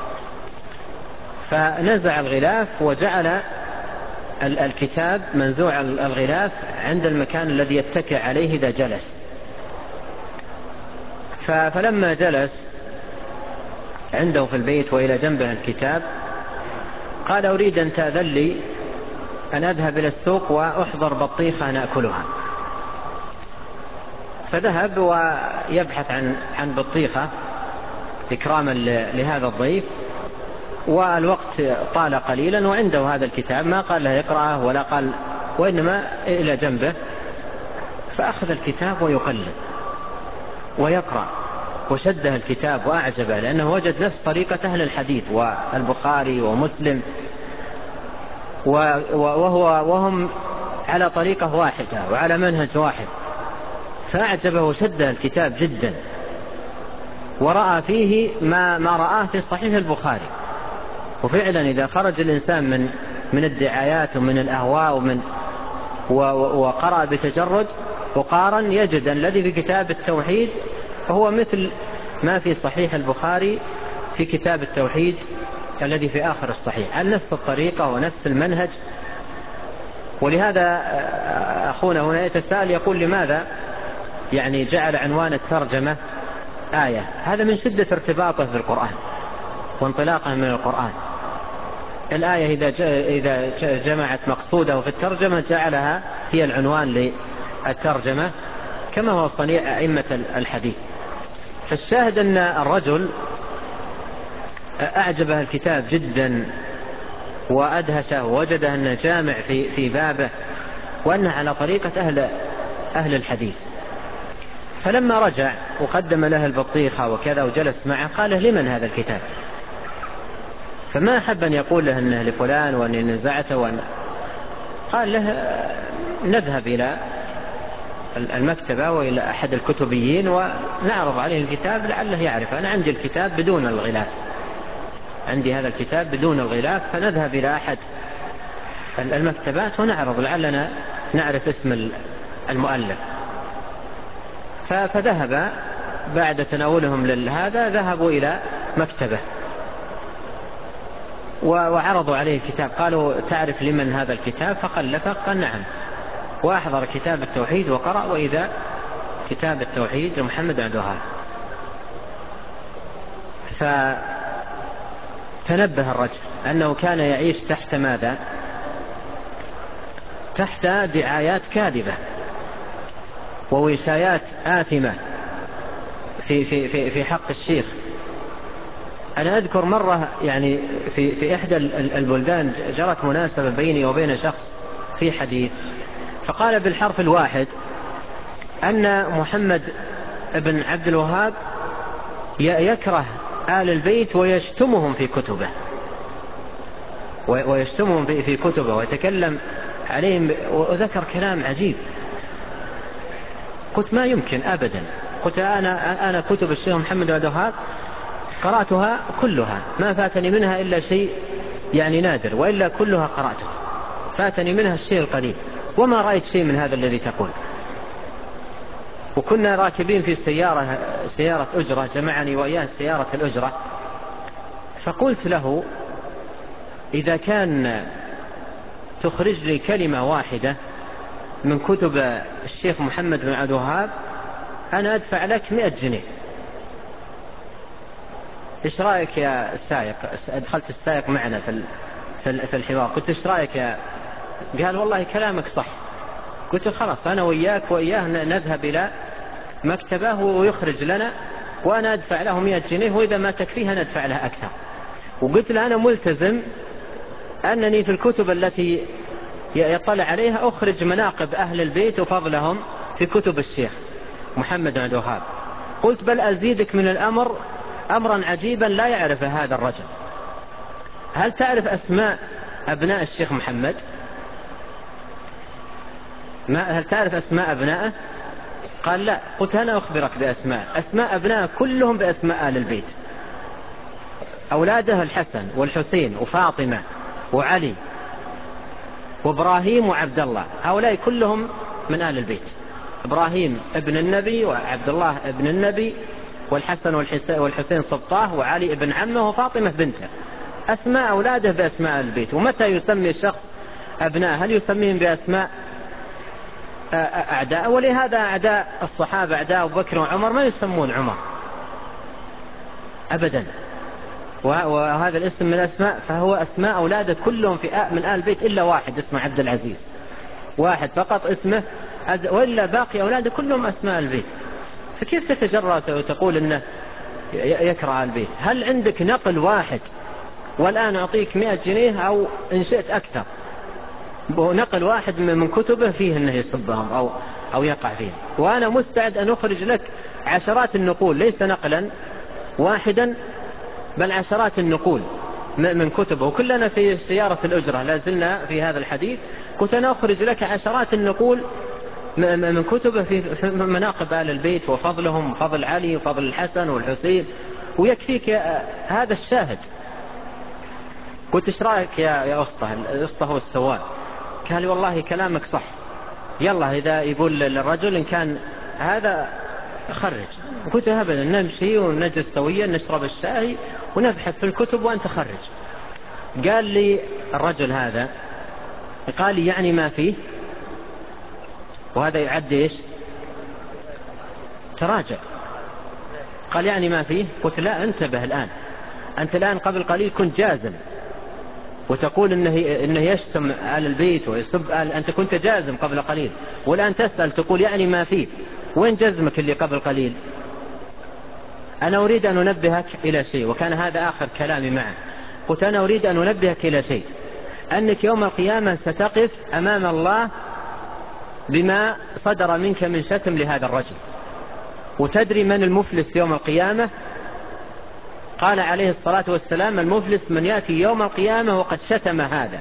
A: فنزع الغلاف وجعل الكتاب منزوع الغلاف عند المكان الذي يتكئ عليه إذا جلس. فلما جلس عنده في البيت وإلى جنبه الكتاب قال أريد أن تأذن لي أن أذهب إلى السوق وأحضر بطيخة نأكلها. فذهب ويبحث عن بطيخة إكراما لهذا الضيف، والوقت طال قليلا وعنده هذا الكتاب، ما قال له يقرأه ولا قال، وإنما إلى جنبه، فأخذ الكتاب ويقلب ويقرأ، وشده الكتاب وأعجبه لأنه وجد نفس طريقة أهل الحديث والبخاري ومسلم، وهم على طريقة واحدة وعلى منهج واحد، فأعجبه وشده الكتاب جدا، ورأى فيه ما رآه في صحيح البخاري. وفعلا إذا خرج الإنسان من الدعايات ومن الأهواء وقرأ بتجرد وقارن، يجد الذي في كتاب التوحيد هو مثل ما في صحيح البخاري في كتاب التوحيد الذي في آخر الصحيح، على نفس الطريقة ونفس المنهج. ولهذا أخونا هنا يتساءل يقول لماذا يعني جعل عنوان الترجمة آية؟ هذا من شدة ارتباطه بالقرآن وانطلاقه من القرآن. الآية إذا جمعت مقصوده في الترجمة جعلها هي العنوان للترجمة، كما هو صنيع أئمة الحديث. فالشاهد أن الرجل أعجبه الكتاب جدا وأدهشه ووجده أنه جامع في بابه وأنه على طريقة أهل الحديث. فلما رجع وقدم له البطيخة وكذا وجلس معه قال له: لمن هذا الكتاب؟ فما أحب أن يقول له أنه لفلان وأني نزعته قال له: نذهب إلى المكتبة وإلى أحد الكتبيين ونعرض عليه الكتاب لعله يعرف. أنا عندي الكتاب بدون الغلاف، عندي هذا الكتاب بدون الغلاف، فنذهب إلى أحد المكتبات ونعرض لعلنا نعرف اسم المؤلف. فذهب بعد تناولهم لهذا، ذهبوا إلى مكتبه وعرضوا عليه الكتاب. قالوا: تعرف لمن هذا الكتاب؟ فقلفه قال: نعم. وأحضر كتاب التوحيد وقرأ، وإذا كتاب التوحيد لمحمد بن عبد الوهاب. فتنبه الرجل أنه كان يعيش تحت ماذا؟ تحت دعايات كاذبة ووشايات آثمة في حق الشيخ. أنا أذكر مرة يعني في إحدى البلدان جرت مناسبة بيني وبين شخص في حديث، فقال بالحرف الواحد أن محمد بن عبد الوهاب يكره آل البيت ويشتمهم في كتبه، ويشتمهم في كتبه ويتكلم عليهم، وذكر كلام عجيب. قلت: ما يمكن أبدا. قلت: أنا كتب الشيخ محمد بن عبد الوهاب قرأتها كلها، ما فاتني منها إلا شيء يعني نادر، وإلا كلها قرأتها، فاتني منها الشيء القليل، وما رأيت شيء من هذا الذي تقول. وكنا راكبين في سيارة أجرة، جمعني وإياه سيارة الأجرة، فقلت له: إذا كان تخرج لي كلمة واحدة من كتب الشيخ محمد بن عبد الوهاب أنا أدفع لك 100 جنيه. إيش رأيك يا السائق؟ أدخلت السائق معنا في الحوار. قلت: إيش رأيك يا؟ قال: والله كلامك صح. قلت: خلاص، أنا وياك وإياه نذهب إلى مكتبه ويخرج لنا، وأنا أدفع له 100 جنيه، وإذا ما تكفيها ندفع لها أكثر. وقلت له: أنا ملتزم أنني في الكتب التي يطلع عليها أخرج مناقب أهل البيت وفضلهم في كتب الشيخ محمد بن عبد الوهاب. قلت: بل أزيدك من الأمر أمرا عجيبا لا يعرف هذا الرجل. هل تعرف أسماء أبناء الشيخ محمد؟ هل تعرف أسماء أبنائه؟ قال: لا. قلت: أنا أخبرك أسماء أبنائه كلهم بأسماء آل البيت. أولاده الحسن والحسين وفاطمة وعلي وإبراهيم وعبد الله، هؤلاء كلهم من آل البيت. إبراهيم ابن النبي، وعبد الله ابن النبي، والحسن والحسين سبطاه، وعلي ابن عمه، وفاطمة بنته. أسماء أولاده بأسماء آل البيت. ومتى يسمي الشخص أبناء؟ هل يسميهم بأسماء أعداء؟ ولهذا أعداء الصحابة، أعداء أبو بكر وعمر، ما يسمون عمر أبدا، وهذا الاسم من الأسماء، فهو أسماء أولاده كلهم من آل البيت إلا واحد اسمه عبد العزيز، واحد فقط اسمه، وإلا باقي أولاده كلهم أسماء البيت. فكيف تتجرأ وتقول إنه يكره البيت؟ هل عندك نقل واحد؟ والآن أعطيك 100 جنيه أو إن شئت أكثر، نقل واحد من كتبه فيه أنه يصبهم أو يقع فيه، وأنا مستعد أن أخرج لك عشرات النقول، ليس نقلا واحدا بل عشرات النقول من كتبه. وكلنا في سيارة الأجرة لازلنا في هذا الحديث، كنت أنا أخرج لك عشرات النقول من كتبه في مناقب آل البيت وفضلهم، وفضل علي وفضل الحسن والحسين، ويكفيك هذا الشاهد. قلت: ايش رايك يا أسطى هو السواق؟ قال: والله كلامك صح، يلا إذا يقول للرجل إن كان هذا خرج. قلت: أبدا، نمشي ونجلس سويا نشرب الشاي ونبحث في الكتب وأنت خرج. قال لي الرجل هذا، قال لي: يعني ما فيه؟ وهذا يعد إيش؟ تراجع. قال: يعني ما فيه؟ قلت: لا، انتبه الآن، أنت الآن قبل قليل كنت جازم وتقول إنه يشتم آل البيت ويسب أنت كنت جازم قبل قليل، والآن تسأل تقول يعني ما فيه. وين جزمك اللي قبل قليل؟ أنا أريد أن أنبهك إلى شيء، وكان هذا آخر كلامي معه. قلت أنا أريد أن أنبهك إلى شيء، أنك يوم القيامة ستقف أمام الله بما صدر منك من شتم لهذا الرجل. وتدري من المفلس يوم القيامة؟ قال عليه الصلاة والسلام: المفلس من يأتي يوم القيامة وقد شتم هذا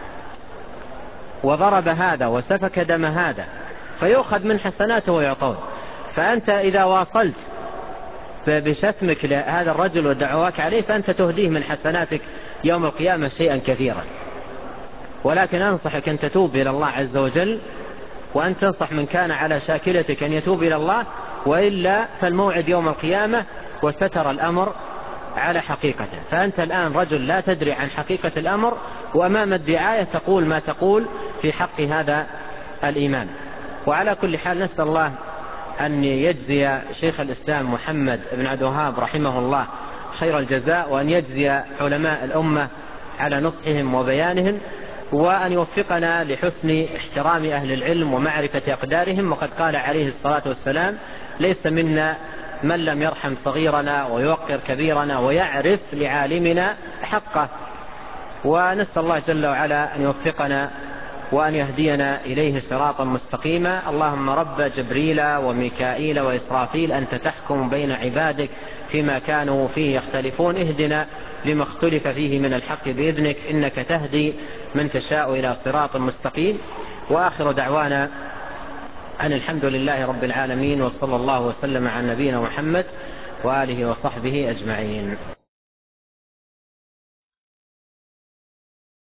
A: وضرب هذا وسفك دم هذا، فيؤخذ من حسناته ويعطون. فأنت إذا واصلت بشتمك لهذا الرجل ودعواك عليه فأنت تهديه من حسناتك يوم القيامة شيئا كثيرا. ولكن أنصحك أن تتوب إلى الله عز وجل، وأن تنصح من كان على شاكلتك أن يتوب إلى الله، وإلا فالموعد يوم القيامة وسترى الأمر على حقيقته. فأنت الآن رجل لا تدري عن حقيقة الأمر، وأمام الدعاية تقول ما تقول في حق هذا الإمام. وعلى كل حال نسأل الله أن يجزي شيخ الإسلام محمد بن عبد الوهاب رحمه الله خير الجزاء، وأن يجزي علماء الأمة على نصحهم وبيانهم، وأن يوفقنا لحسن احترام أهل العلم ومعرفة أقدارهم. وقد قال عليه الصلاة والسلام: ليس منا من لم يرحم صغيرنا ويوقر كبيرنا ويعرف لعالمنا حقه. ونسأل الله جل وعلا أن يوفقنا وأن يهدينا إليه صراطا مستقيما. اللهم رب جبريل وميكائيل وإسرافيل، أنت تحكم بين عبادك فيما كانوا فيه يختلفون، اهدنا لما اختلف فيه من الحق بإذنك، إنك تهدي من تشاء إلى صراط مستقيم. وآخر دعوانا أن الحمد لله رب العالمين، وصلى الله وسلم على نبينا محمد وآله وصحبه أجمعين.